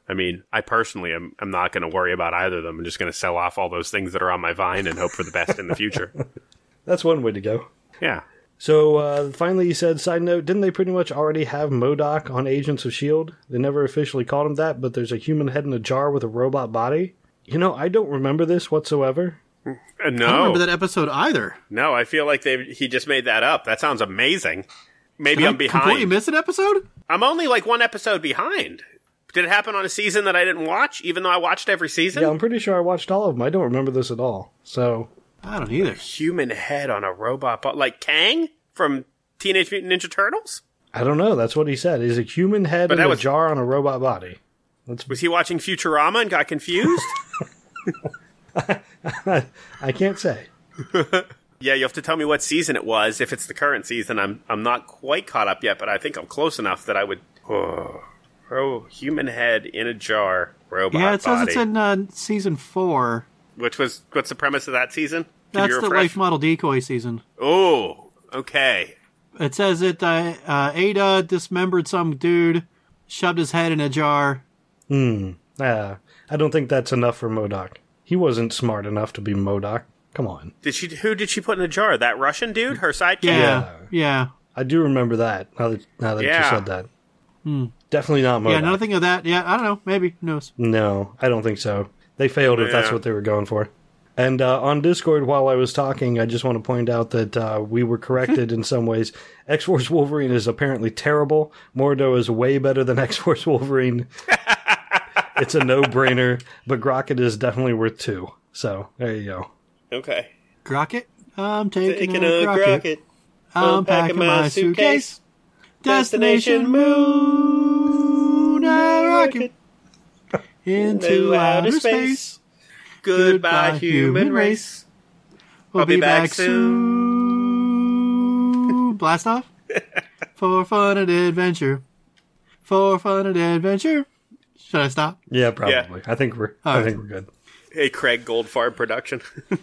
I mean, I personally am I'm not going to worry about either of them. I'm just going to sell off all those things that are on my vine and hope for the best in the future. That's one way to go. Yeah. So, uh, finally, he said, side note, didn't they pretty much already have MODOK on Agents of S H I E L D? They never officially called him that, but there's a human head in a jar with a robot body. You know, I don't remember this whatsoever. Uh, I don't no. remember that episode either. No, I feel like they he just made that up. That sounds amazing. Maybe Did I'm I completely behind. miss an episode? I'm only like one episode behind. Did it happen on a season that I didn't watch, even though I watched every season? Yeah, I'm pretty sure I watched all of them. I don't remember this at all. So, I don't either. Human head on a robot body. Like Kang from Teenage Mutant Ninja Turtles? I don't know. That's what he said. Is a human head But in that a was- jar on a robot body. Was he watching Futurama and got confused? I can't say. Yeah, you have to tell me what season it was. If it's the current season, I'm I'm not quite caught up yet, but I think I'm close enough that I would... Oh, oh human head in a jar, robot Yeah, it says body. it's in uh, season four. Which was... What's the premise of that season? Can That's you the refresh? life model decoy season. Oh, okay. It says that uh, uh, Ada dismembered some dude, shoved his head in a jar. Hmm. Uh, I don't think that's enough for MODOK. He wasn't smart enough to be MODOK. Come on. Did she? Who did she put in a jar? That Russian dude? Her sidekick? Yeah, Yeah. yeah. I do remember that, now that, now that Yeah. you said that. Definitely not MODOK. Yeah, nothing of that. Yeah, I don't know. Maybe. Who knows? No, I don't think so. They failed if that's Yeah. what they were going for. And uh, on Discord, while I was talking, I just want to point out that uh, we were corrected in some ways. X-Force Wolverine is apparently terrible. Mordo is way better than X-Force Wolverine. It's a no-brainer, but Grocket is definitely worth two. So, there you go. Okay. Grocket? I'm taking, Taking a, a Grocket. Grocket. I'm packing my suitcase. Destination moon. A rocket. Into outer space. Goodbye, Goodbye, human human race. We'll I'll be be back back soon. Blast off. For fun and adventure. For fun and adventure. Should I stop? Yeah, probably. I think we're All I right. think we're good. Hey, Craig Goldfarb production.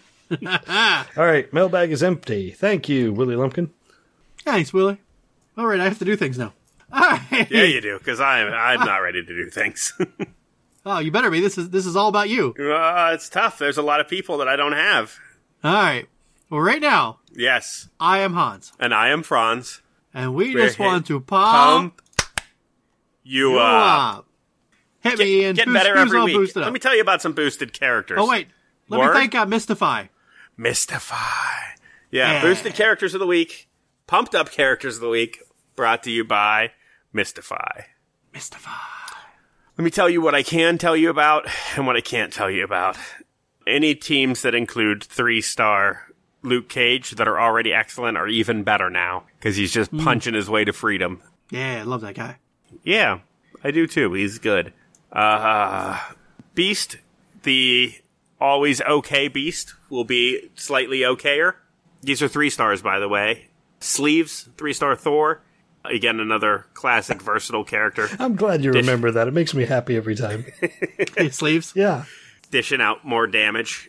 All right, mailbag is empty. Thank you, Willie Lumpkin. Thanks, Willie. All right, I have to do things now. All right. Yeah, you do, because I'm I'm not ready to do things. Oh, you better be. This is this is all about you. uh, it's tough. There's a lot of people that I don't have. All right. Well, right now, Yes, I am Hans, and I am Franz. and we We're just hit- want to pump, Pump you you up. up. Hit me Get, and get boost, better who's every all week. boosted up. Let me tell you about some boosted characters. Oh wait, let Word? me thank uh, Mystify. Mystify. Yeah, Yeah. boosted characters of the week, pumped up characters of the week, brought to you by Mystify. Mystify. Let me tell you what I can tell you about and what I can't tell you about. Any teams that include three-star Luke Cage that are already excellent are even better now, because he's just punching his way to freedom. Yeah, I love that guy. Yeah, I do too. He's good. Uh, Beast, the always okay Beast, will be slightly okayer. These are three stars, by the way. Sleeves, three-star Thor. Again, another classic versatile character. I'm glad you Dish- remember that. It makes me happy every time. Sleeves. Yeah. Dishing out more damage.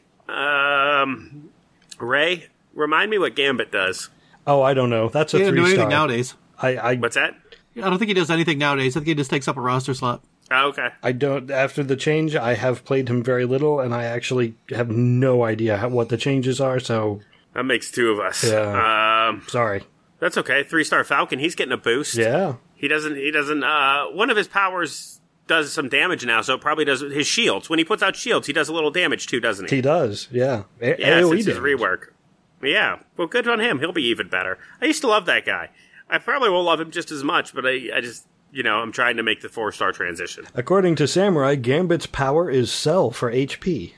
Um, Ray, remind me what Gambit does. Oh, I don't know. That's a He doesn't do three anything star. nowadays. I, I What's that? I don't think he does anything nowadays. I think he just takes up a roster slot. Oh, okay. I don't. After the change, I have played him very little, and I actually have no idea how, what the changes are. So That makes two of us. Yeah. Um, sorry. that's okay. Three-star Falcon, he's getting a boost. Yeah. He doesn't, he doesn't, uh, one of his powers does some damage now, so it probably does his shields. When he puts out shields, he does a little damage too, doesn't he? He does. Yeah. A- Yeah, AoE since his damage. rework. Yeah, well, good on him. He'll be even better. I used to love that guy. I probably won't love him just as much, but I, I just, you know, I'm trying to make the four-star transition. According to Samurai, Gambit's power is Cell for H P.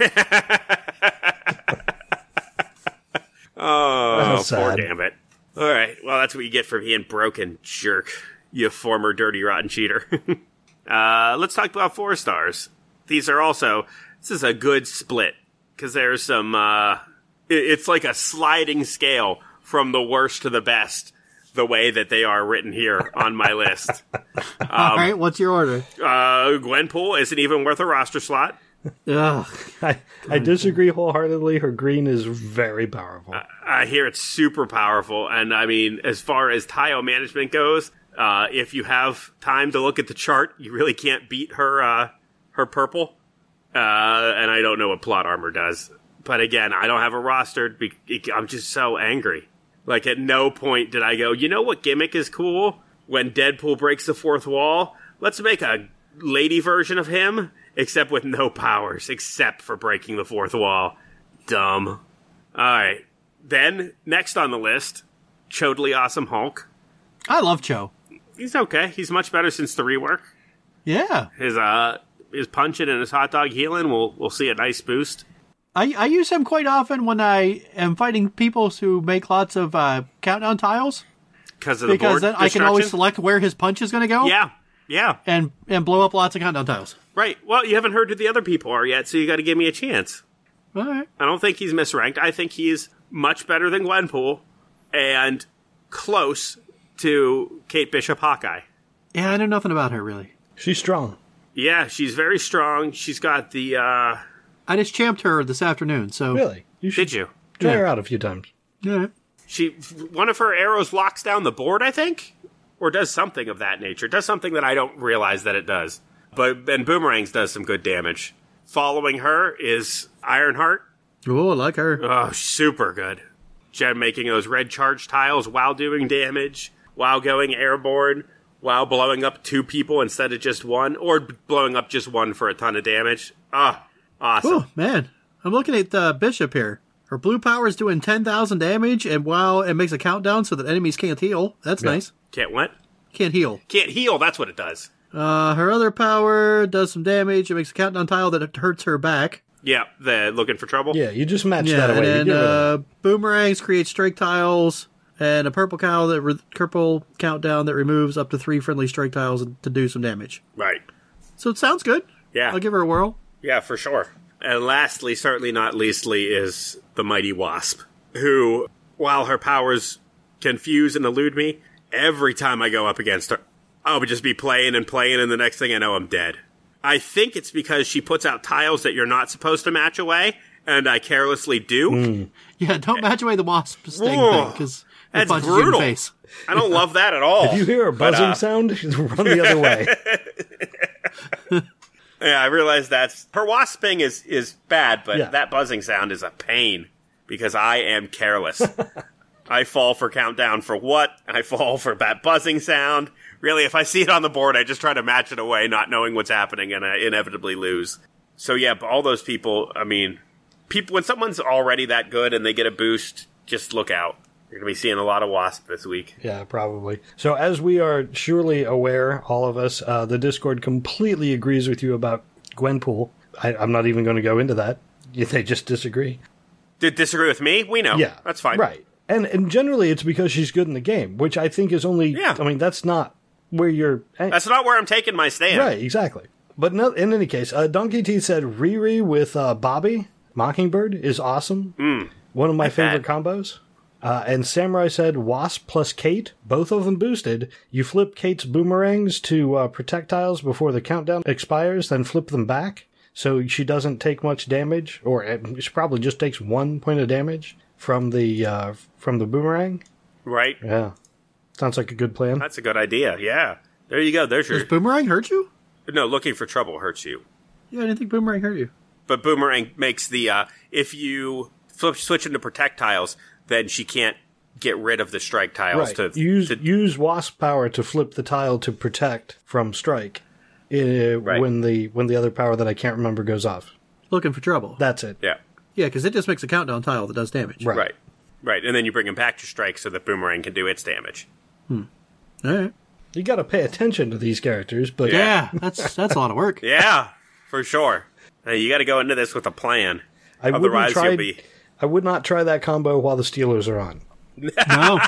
Oh, That's poor sad. Gambit. All right, well, that's what you get for being broken, jerk. You former dirty, rotten cheater. uh, let's talk about four stars. These are also, this is a good split, because there's some, uh, it, it's like a sliding scale from the worst to the best, the way that they are written here on my list. All right, what's your order? Uh, Gwenpool isn't even worth a roster slot. Ugh. I, I disagree wholeheartedly. Her green is very powerful. I hear it's super powerful, and I mean, as far as tile management goes, Uh, if you have time to look at the chart, you really can't beat her uh, her purple. Uh, and I don't know what plot armor does. But again, I don't have a rostered. Be- I'm just so angry. Like, at no point did I go, you know what gimmick is cool? When Deadpool breaks the fourth wall, let's make a lady version of him, except with no powers, except for breaking the fourth wall. Dumb. Alright. Then, next on the list, Chodely Awesome Hulk. I love Cho. He's okay. He's much better since the rework. Yeah. His uh his punching and his hot dog healing will will see a nice boost. I, I use him quite often when I am fighting people who make lots of uh, countdown tiles. Because of the Because board then I can always destruction. select where his punch is going to go. Yeah. Yeah. And, and blow up lots of countdown tiles. Right. Well, you haven't heard who the other people are yet, so you got to give me a chance. All right. I don't think he's misranked. I think he's much better than Gwenpool and close to Kate Bishop Hawkeye. Yeah, I know nothing about her, really. She's strong. Yeah, she's very strong. She's got the, uh... I just champed her this afternoon, so... Really? You should Did you? try Yeah. her out a few times. All right. She, one of her arrows locks down the board, I think? Or does something of that nature. Does something that I don't realize that it does. But, and Boomerangs does some good damage. Following her is Ironheart. Oh, I like her. Oh, super good. Jen making those red charge tiles while doing damage, while going airborne, while blowing up two people instead of just one, or blowing up just one for a ton of damage. Ah, awesome. Oh, man. I'm looking at uh, Bishop here. Her blue power is doing ten thousand damage, and wow, it makes a countdown so that enemies can't heal. That's Yeah. nice. Can't what? Can't heal. Can't heal, that's what it does. Uh, her other power does some damage. It makes a countdown tile that hurts her back. Yeah, the looking for trouble. Yeah, you just match Yeah, that and away. You then get rid of uh, boomerangs create strike tiles, and a purple cow that re- purple countdown that removes up to three friendly strike tiles to do some damage. Right. So it sounds good. Yeah. I'll give her a whirl. Yeah, for sure. And lastly, certainly not leastly, is the Mighty Wasp, who, while her powers confuse and elude me, every time I go up against her, I would just be playing and playing, and the next thing I know, I'm dead. I think it's because she puts out tiles that you're not supposed to match away, and I carelessly do. Yeah, don't match away the wasp sting Whoa, thing, because it that's punches you in the brutal. face. I don't love that at all. it. If you hear a But, buzzing uh, sound, run the other way. Yeah, I realize that's her wasping is is bad, but Yeah. that buzzing sound is a pain because I am careless. I fall for countdown for what? I fall for that buzzing sound. Really, if I see it on the board, I just try to match it away, not knowing what's happening, and I inevitably lose. So yeah, but all those people, I mean, people when someone's already that good and they get a boost, just look out. You're gonna be seeing a lot of wasp this week. Yeah, probably. So as we are surely aware, all of us, uh, the Discord completely agrees with you about Gwenpool. I, I'm not even going to go into that. They just disagree. Did disagree with me? We know. Yeah, That's fine. Right. And and generally it's because she's good in the game, which I think is only, Yeah. I mean, that's not where you're... That's not where I'm taking my stand. Right, exactly. But no, in any case, uh, Donkey Teeth said Riri with uh, Bobby Mockingbird is awesome. Mm, One of my like favorite that. combos. Uh, and Samurai said Wasp plus Kate, both of them boosted. You flip Kate's boomerangs to uh, projectiles before the countdown expires, then flip them back. So she doesn't take much damage, or uh, she probably just takes one point of damage from the uh, from the boomerang. Right. Yeah. Sounds like a good plan. That's a good idea. Yeah. There you go. There's your... Does Boomerang hurt you? No, looking for trouble hurts you. Yeah, I didn't think Boomerang hurt you. But Boomerang makes the, uh, if you flip, switch into protect tiles, then she can't get rid of the strike tiles. Right. To, use to use Wasp power to flip the tile to protect from strike uh, Right. when the when the other power that I can't remember goes off. Looking for trouble. That's it. Yeah. Yeah, because it just makes a countdown tile that does damage. Right. Right. Right. And then you bring him back to strike so that Boomerang can do its damage. All right. You got to pay attention to these characters, but Yeah, that's that's a lot of work. Yeah, for sure. Hey, you got to go into this with a plan. I wouldn't Otherwise, try. you'll be... I would not try that combo while the Steelers are on. No.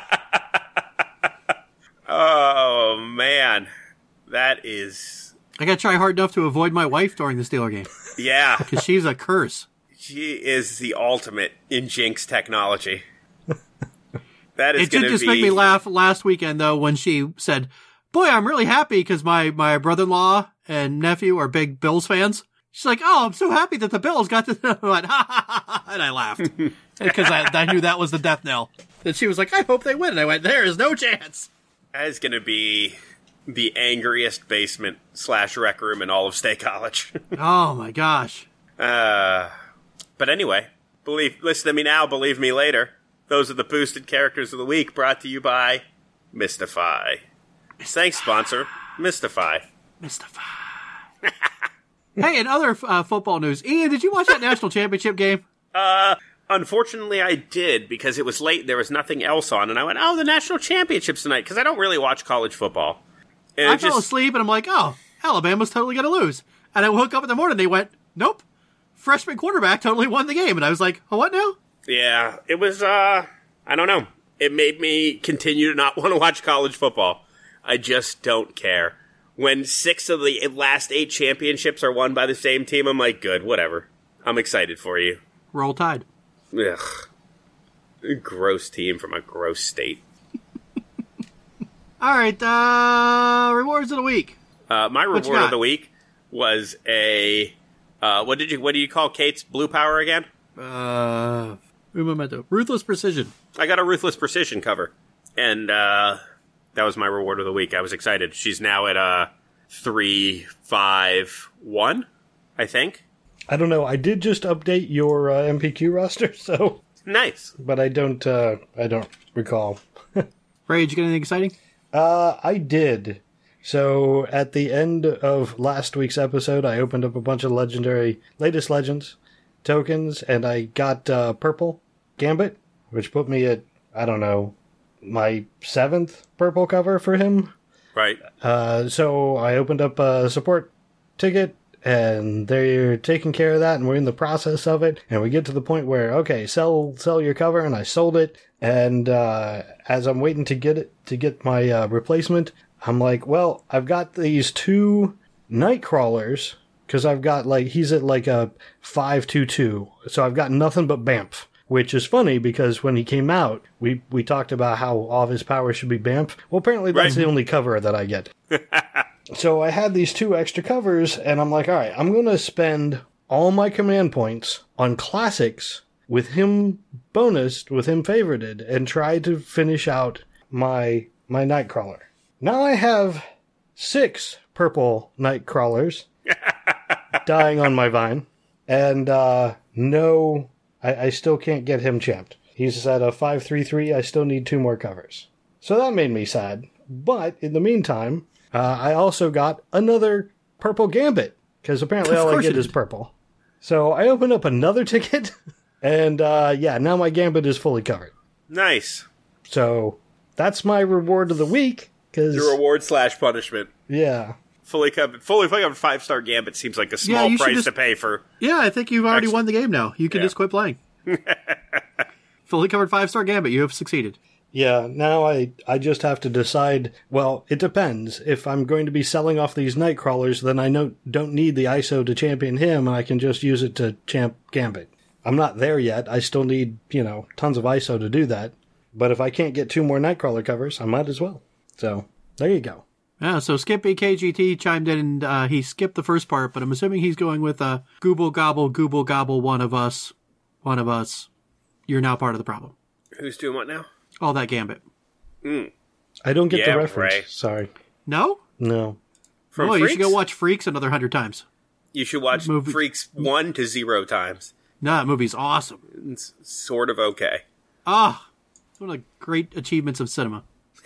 Oh, man. That is... I got to try hard enough to avoid my wife during the Steeler game Yeah. because she's a curse. She is the ultimate in Jinx technology. That is It did going to just be... make me laugh last weekend, though, when she said, boy, I'm really happy because my, my brother-in-law and nephew are big Bills fans. She's like, oh, I'm so happy that the Bills got to... I went, ha, ha, ha, ha, and I laughed because I, I knew that was the death knell. And she was like, I hope they win. And I went, there is no chance. That is going to be the angriest basement slash rec room in all of State College. Oh my gosh. uh, but anyway, believe listen to me now, believe me later. Those are the boosted characters of the week, brought to you by Mystify. Thanks, sponsor, Mystify. Mystify. Hey, in other uh, football news, Ian, did you watch that national championship game? Uh, unfortunately, I did, because it was late and there was nothing else on, and I went, oh, the national championship's tonight, because I don't really watch college football. And I it fell just, asleep, and I'm like, oh, Alabama's totally going to lose. And I woke up in the morning, they went, nope, freshman quarterback totally won the game. And I was like, oh, what now? yeah, it was, uh, I don't know. It made me continue to not want to watch college football. I just don't care. When six of the last eight championships are won by the same team, I'm like, good, whatever. I'm excited for you. Roll Tide. Ugh. Gross team from a gross state. All right, uh, rewards of the week. Uh, my What you reward got? of the week was a, uh, what did you, what do you call Kate's blue power again? Uh, Umamento. Ruthless Precision. I got a Ruthless Precision cover. And, uh, that was my reward of the week. I was excited. She's now at, uh, three, five, one, I think. I don't know. I did just update your uh, M P Q roster, so Nice. but I don't. Uh, I don't recall. Ray, did you get anything exciting? Uh, I did. So at the end of last week's episode, I opened up a bunch of legendary latest legends tokens, and I got uh, purple Gambit, which put me at I don't know my seventh purple cover for him. Right. Uh, so I opened up a support ticket, and they're taking care of that, and we're in the process of it, and we get to the point where, okay, sell sell your cover, and I sold it, and uh, as I'm waiting to get it to get my uh, replacement, I'm like, well, I've got these two Nightcrawlers, because I've got, like, he's at like a five two two, so I've got nothing but Bamf. Which is funny, because when he came out, we, we talked about how all of his power should be Bamf. Well, apparently that's Right. the only cover that I get. So I had these two extra covers, and I'm like, all right, I'm going to spend all my command points on classics with him bonused, with him favorited, and try to finish out my my Nightcrawler. Now I have six purple Nightcrawlers dying on my vine, and uh, no... I, I still can't get him champed. He's at a five three three. I still need two more covers. So that made me sad. But in the meantime, uh, I also got another purple Gambit, because apparently Of all I course get you is did. purple. So I opened up another ticket, and uh, yeah, now my Gambit is fully covered. Nice. So that's my reward of the week. Cause, Your reward slash punishment. yeah. Fully covered, fully covered five star Gambit seems like a Yeah, small you should price just- to pay for. Yeah, I think you've already Excellent. won the game now. You can Yeah. just quit playing. Fully covered five-star Gambit. You have succeeded. Yeah, now I, I just have to decide, well, it depends. If I'm going to be selling off these Nightcrawlers, then I no, don't need the I S O to champion him, and I can just use it to champ Gambit. I'm not there yet. I still need, you know, tons of I S O to do that. But if I can't get two more Nightcrawler covers, I might as well. So, there you go. Yeah, so Skippy K G T chimed in, and uh, he skipped the first part, but I'm assuming he's going with uh, Gooble Gobble, Gooble Gobble, one of us, one of us. You're now part of the problem. Who's doing what now? All that Gambit. I don't get Yeah, the reference. Ray. Sorry. No? No. From Oh, you Freaks? should go watch Freaks another hundred times. You should watch Movie- Freaks one to zero times. No, that movie's awesome. It's sort of okay. Ah, it's one of the great achievements of cinema.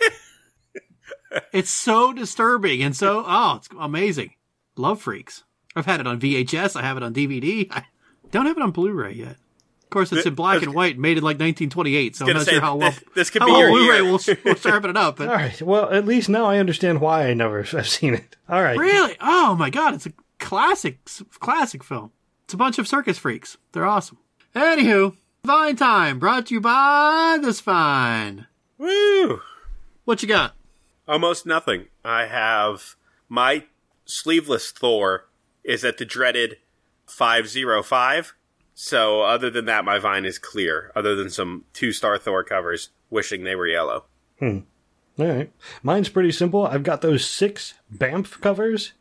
It's so disturbing and so, oh, it's amazing. Love Freaks. I've had it on V H S. I have it on D V D. I don't have it on Blu-ray yet. Of course, it's in black and white, made in like nineteen twenty-eight, so I'm gonna not say, sure how well, this- this could how be well your Blu-ray year. will, will sharpen it up. But All right. Well, at least now I understand why I never have seen it. All right. really, oh my god, it's a classic, classic film. It's a bunch of circus freaks. They're awesome. Anywho, Vine Time, brought to you by This Vine. Woo! What you got? Almost nothing. I have my sleeveless Thor is at the dreaded five oh five. So other than that, my Vine is clear. Other than some two-star Thor covers, wishing they were yellow. All right. Mine's pretty simple. I've got those six Bamf covers.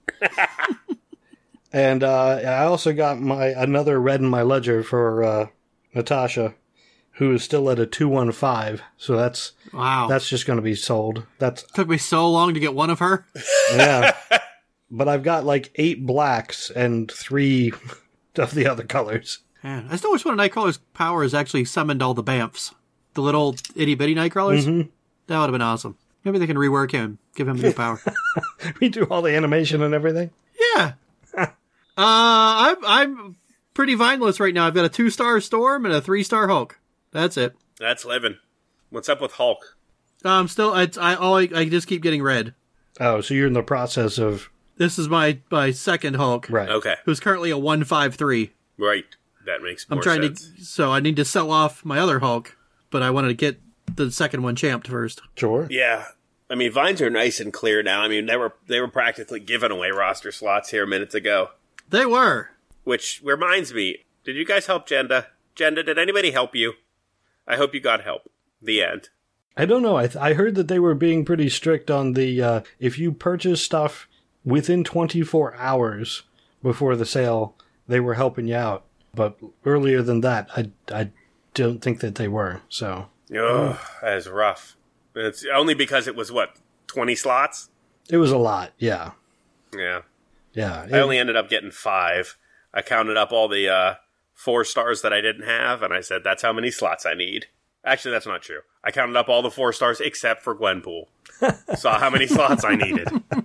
And uh, I also got my another red in my ledger for uh, Natasha, who is still at a two one five. So that's Wow. that's just going to be sold. That's Took me so long to get one of her. yeah. But I've got like eight blacks and three of the other colors. Man, I still wish one of Nightcrawler's powers actually summoned all the Bamfs. The little itty-bitty Nightcrawlers. Mm-hmm. That would have been awesome. Maybe they can rework him, give him a new power. We do all the animation and everything. Yeah. uh, I'm, I'm pretty vineless right now. I've got a two-star Storm and a three-star Hulk. That's it. That's living. What's up with Hulk? I'm still, I, I, all I, I just keep getting red. Oh, so you're in the process of This is my, my second Hulk. right. Okay, Who's currently a one five three. right. That makes more I'm trying sense. to, so I need to sell off my other Hulk, but I wanted to get the second one champed first. Sure. Yeah. I mean, vines are nice and clear now. I mean, they were they were practically giving away roster slots here minutes ago. They were. Which reminds me, did you guys help Jenda? Jenda, did anybody help you? I hope you got help. The end. I don't know. I th- I heard that they were being pretty strict on the uh, if you purchase stuff within twenty-four hours before the sale, they were helping you out. But earlier than that, I, I don't think that they were. So Ugh, that is rough. It's only because it was, what, twenty slots? it was a lot. Yeah. Yeah. Yeah. I only ended up getting five. I counted up all the uh, four stars that I didn't have, and I said, that's how many slots I need. Actually, that's not true. I counted up all the four stars except for Gwenpool. Saw how many slots I needed.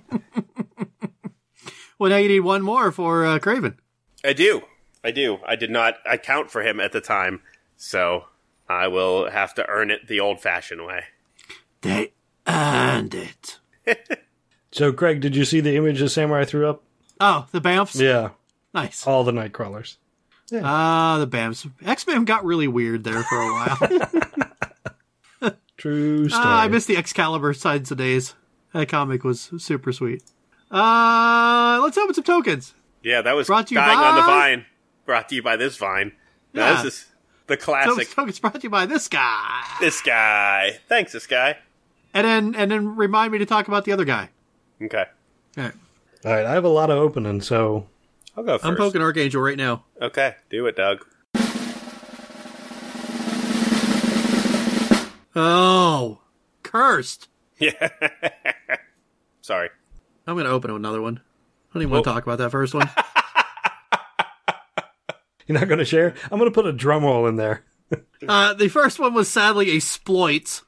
Well, now you need one more for uh, Craven. I do. I do. I did not account for him at the time, so I will have to earn it the old-fashioned way. They earned it. So, Craig, did you see the image of Samurai threw up? Oh, the Bamfs? Yeah. Nice. All the Nightcrawlers. Ah, the Bamfs. X-Men got really weird there for a while. True story. Ah, I miss the Excalibur sides of days. That comic was super sweet. Uh, let's open some tokens. Yeah, that was Brought to you dying on the by- vine. Brought to you by this vine. Now, Yeah. this is the So, classic. tokens brought to you by this guy. This guy. Thanks, this guy. And then, and then remind me to talk about the other guy. Okay. All right. All right, I have a lot of opening, so I'll go 1st I'm poking Archangel right now. Okay, do it, Doug. Oh, cursed. Yeah. Sorry. I'm going to open another one. I don't even want to Oh. talk about that first one. you're not going to share? I'm going to put a drum roll in there. Uh, the first one was sadly a Sploit.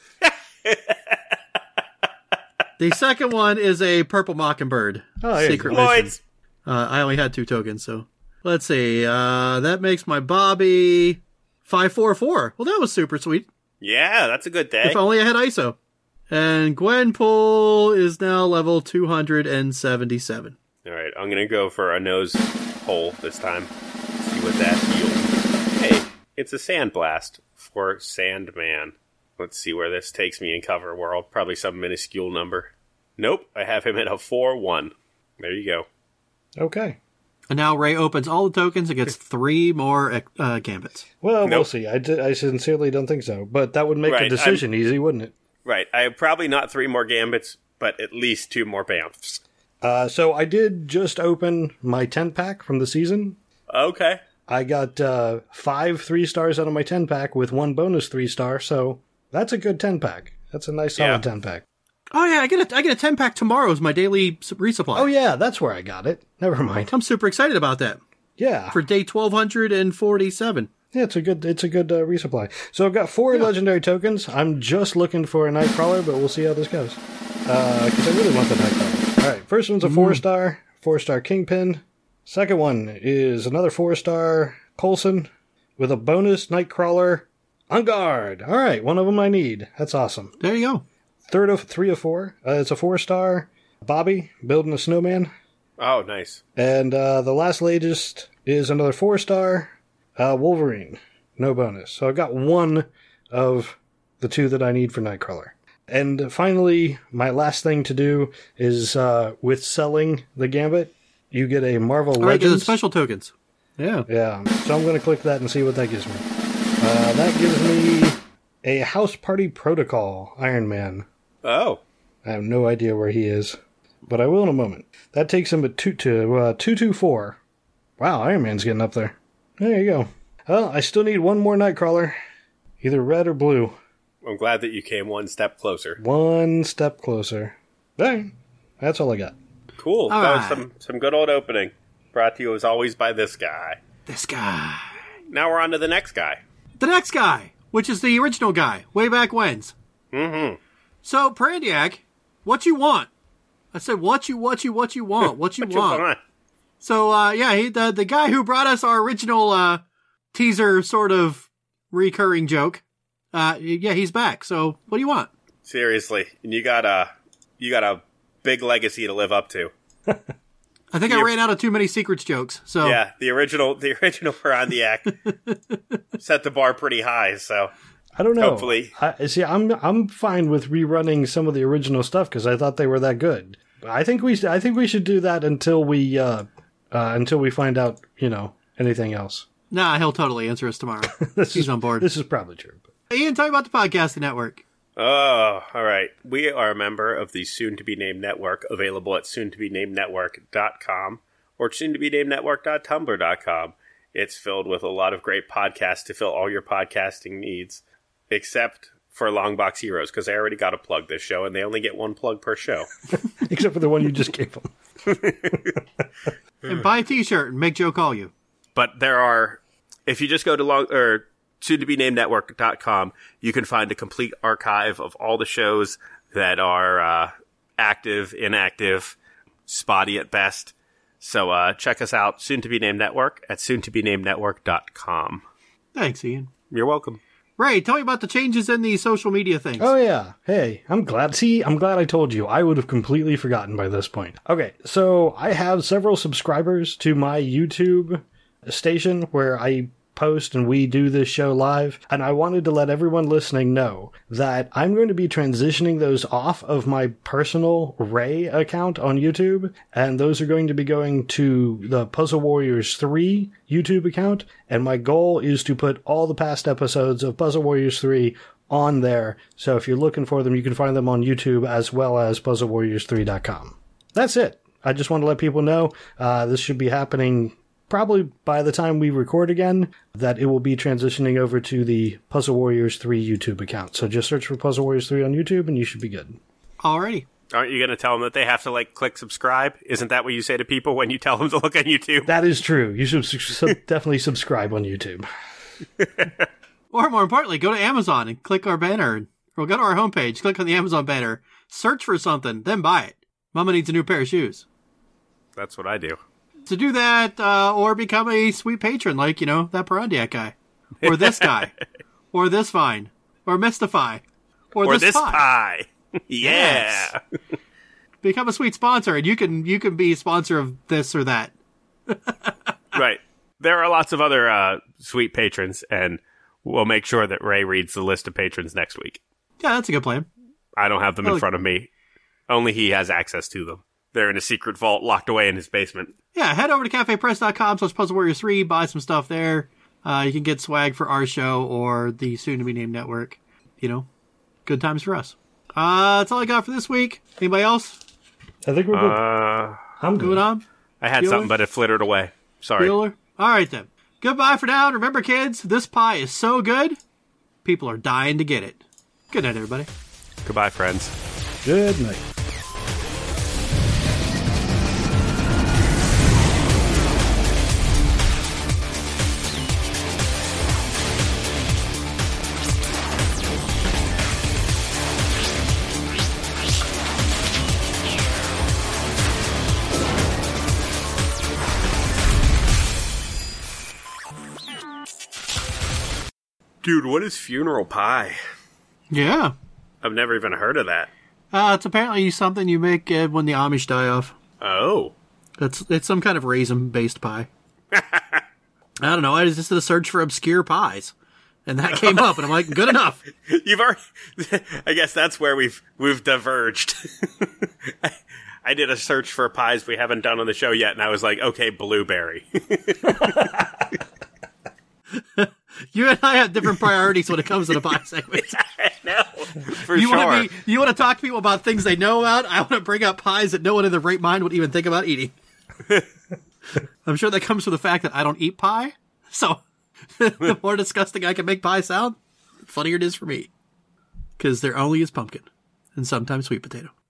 The second one is a Purple Mockingbird. Oh, there you Secret go. mission. Lloyd's. Uh, I only had two tokens, so let's see. Uh, that makes my Bobby five four four. Well, that was super sweet. Yeah, that's a good day. If only I had I S O. And Gwenpool is now level two hundred seventy-seven. All right, I'm going to go for a nose hole this time. See what that yields. Hey, it's a Sandblast for Sandman. Let's see where this takes me in Cover World. Probably some minuscule number. Nope, I have him at a four one. There you go. Okay. And now Ray opens all the tokens and gets three more uh, gambits. Well, we'll Nope. see. I, d- I sincerely don't think so. But that would make Right, a decision easy, wouldn't it? Right, I have probably not three more Gambits, but at least two more Bamfs. Uh, so I did just open my ten-pack from the season. Okay. I got uh, five three stars out of my ten-pack with one bonus three-star, so that's a good ten-pack. That's a nice Yeah. solid ten-pack. Oh yeah, I get a I get a ten pack tomorrow as my daily s- resupply. Oh, yeah, that's where I got it. Never mind. I'm super excited about that Yeah. for day twelve forty-seven. Yeah, it's a good it's a good uh, resupply. So I've got four legendary tokens. I'm just looking for a Nightcrawler, but we'll see how this goes. Because I really want the Nightcrawler. All right, first one's a four star, four star Kingpin. Second one is another four star Coulson with a bonus Nightcrawler on guard. All right, one of them I need. That's awesome. There you go. Third of three of four. Uh, it's a four star Bobby building a snowman. Oh, nice. And uh, the last latest is another four star uh, Wolverine. No bonus. So I've got one of the two that I need for Nightcrawler. And finally, my last thing to do is uh, with selling the Gambit, you get a Marvel All right, do the Legends. special tokens. Yeah. Yeah, so I'm going to click that and see what that gives me. Uh, that gives me a House Party Protocol Iron Man. Oh. I have no idea where he is, but I will in a moment. That takes him to two to uh, two two four. Wow, Iron Man's getting up there. There you go. Well, I still need one more Nightcrawler, Either red or blue. I'm glad that you came one step closer. One step closer. There. That's all I got. Cool. All that right. was some, some good old opening. Brought to you as always by this guy. This guy. Now we're on to the next guy. The next guy, which is the original guy, way back when's. Mm-hmm. So, Prandiak, what you want? I said, what you, what you, what you want? What you What want? you want? So, uh, yeah, he, the, the guy who brought us our original, uh, teaser sort of recurring joke, uh, yeah, he's back. So, what do you want? Seriously. And you got a, you got a big legacy to live up to. I think I You're- ran out of too many secrets jokes. So, Yeah, the original, the original Prandiak set the bar pretty high, so. I don't know. Hopefully. I see. I'm I'm fine with rerunning some of the original stuff because I thought they were that good. I think we I think we should do that until we uh, uh, until we find out, you know, anything else. nah, he'll totally answer us tomorrow. This He's is on board. This is probably true. Ian, tell me about the Podcasting Network. Oh, all right. We are a member of the soon-to-be-named network, available at soon to be named network dot com or soon to be named network dot tumblr dot com. It's filled with a lot of great podcasts to fill all your podcasting needs, except for Longbox Heroes, because I already got to plug this show, and they only get one plug per show. Except for the one you just gave them. And buy a t-shirt and make Joe call you. But there are, if you just go to long or soon to be named network dot com, you can find a complete archive of all the shows that are uh, active, inactive, spotty at best. So uh, check us out, Soon to be named Network, at soon to be named network dot com. Thanks, Ian. You're welcome. Ray, tell me about the changes in the social media things. Oh yeah. Hey, I'm glad. See, I'm glad I told you. I would have completely forgotten by this point. Okay, so I have several subscribers to my YouTube station where I post and we do this show live, and I wanted to let everyone listening know that I'm going to be transitioning those off of my personal Ray account on YouTube, and those are going to be going to the Puzzle Warriors three YouTube account, and my goal is to put all the past episodes of Puzzle Warriors three on there, so if you're looking for them, you can find them on YouTube as well as puzzle warriors three dot com. That's it. I just want to let people know uh, this should be happening probably by the time we record again, that it will be transitioning over to the Puzzle Warriors three YouTube account. So just search for Puzzle Warriors three on YouTube and you should be good. Alrighty. Aren't you going to tell them that they have to, like, click subscribe? Isn't that what you say to people when you tell them to look on YouTube? That is true. You should su- su- definitely subscribe on YouTube. Or more importantly, go to Amazon and click our banner. Or go to our homepage, click on the Amazon banner, search for something, then buy it. Mama needs a new pair of shoes. That's what I do. To do that, uh, or become a sweet patron like, you know, that Prandiak guy. Or this guy. Or this vine. Or Mystify. Or, Or this, this pie. pie. Yeah. Yes. Become a sweet sponsor, and you can you can be a sponsor of this or that. Right. There are lots of other uh, sweet patrons, and we'll make sure that Ray reads the list of patrons next week. Yeah, that's a good plan. I don't have them in Oh. front of me. Only he has access to them. They're in a secret vault locked away in his basement. Yeah, head over to cafe press dot com slash Puzzle Warriors three, buy some stuff there. Uh, you can get swag for our show or the soon-to-be-named network. You know, good times for us. Uh, that's all I got for this week. Anybody else? I think we're good. Uh, I'm good. Moving on? I had Bueller? something, but it flittered away. Sorry. Bueller? All right, then. Goodbye for now. And remember, kids, this pie is so good, people are dying to get it. Good night, everybody. Goodbye, friends. Good night. Dude, what is funeral pie? Yeah. I've never even heard of that. Uh, it's apparently something you make uh, when the Amish die off. Oh. It's, it's some kind of raisin-based pie. I don't know. I just did a search for obscure pies. And that came up, and I'm like, good enough. You've already... I guess that's where we've we've diverged. I, I did a search for pies we haven't done on the show yet, and I was like, okay, blueberry. You and I have different priorities when it comes to the pie segment. No, for You sure. want to be, you want to talk to people about things they know about. I want to bring up pies that no one in their right mind would even think about eating. I'm sure that comes from the fact that I don't eat pie. So, the more disgusting I can make pie sound. the funnier it is for me. Because they're only as pumpkin and sometimes sweet potato.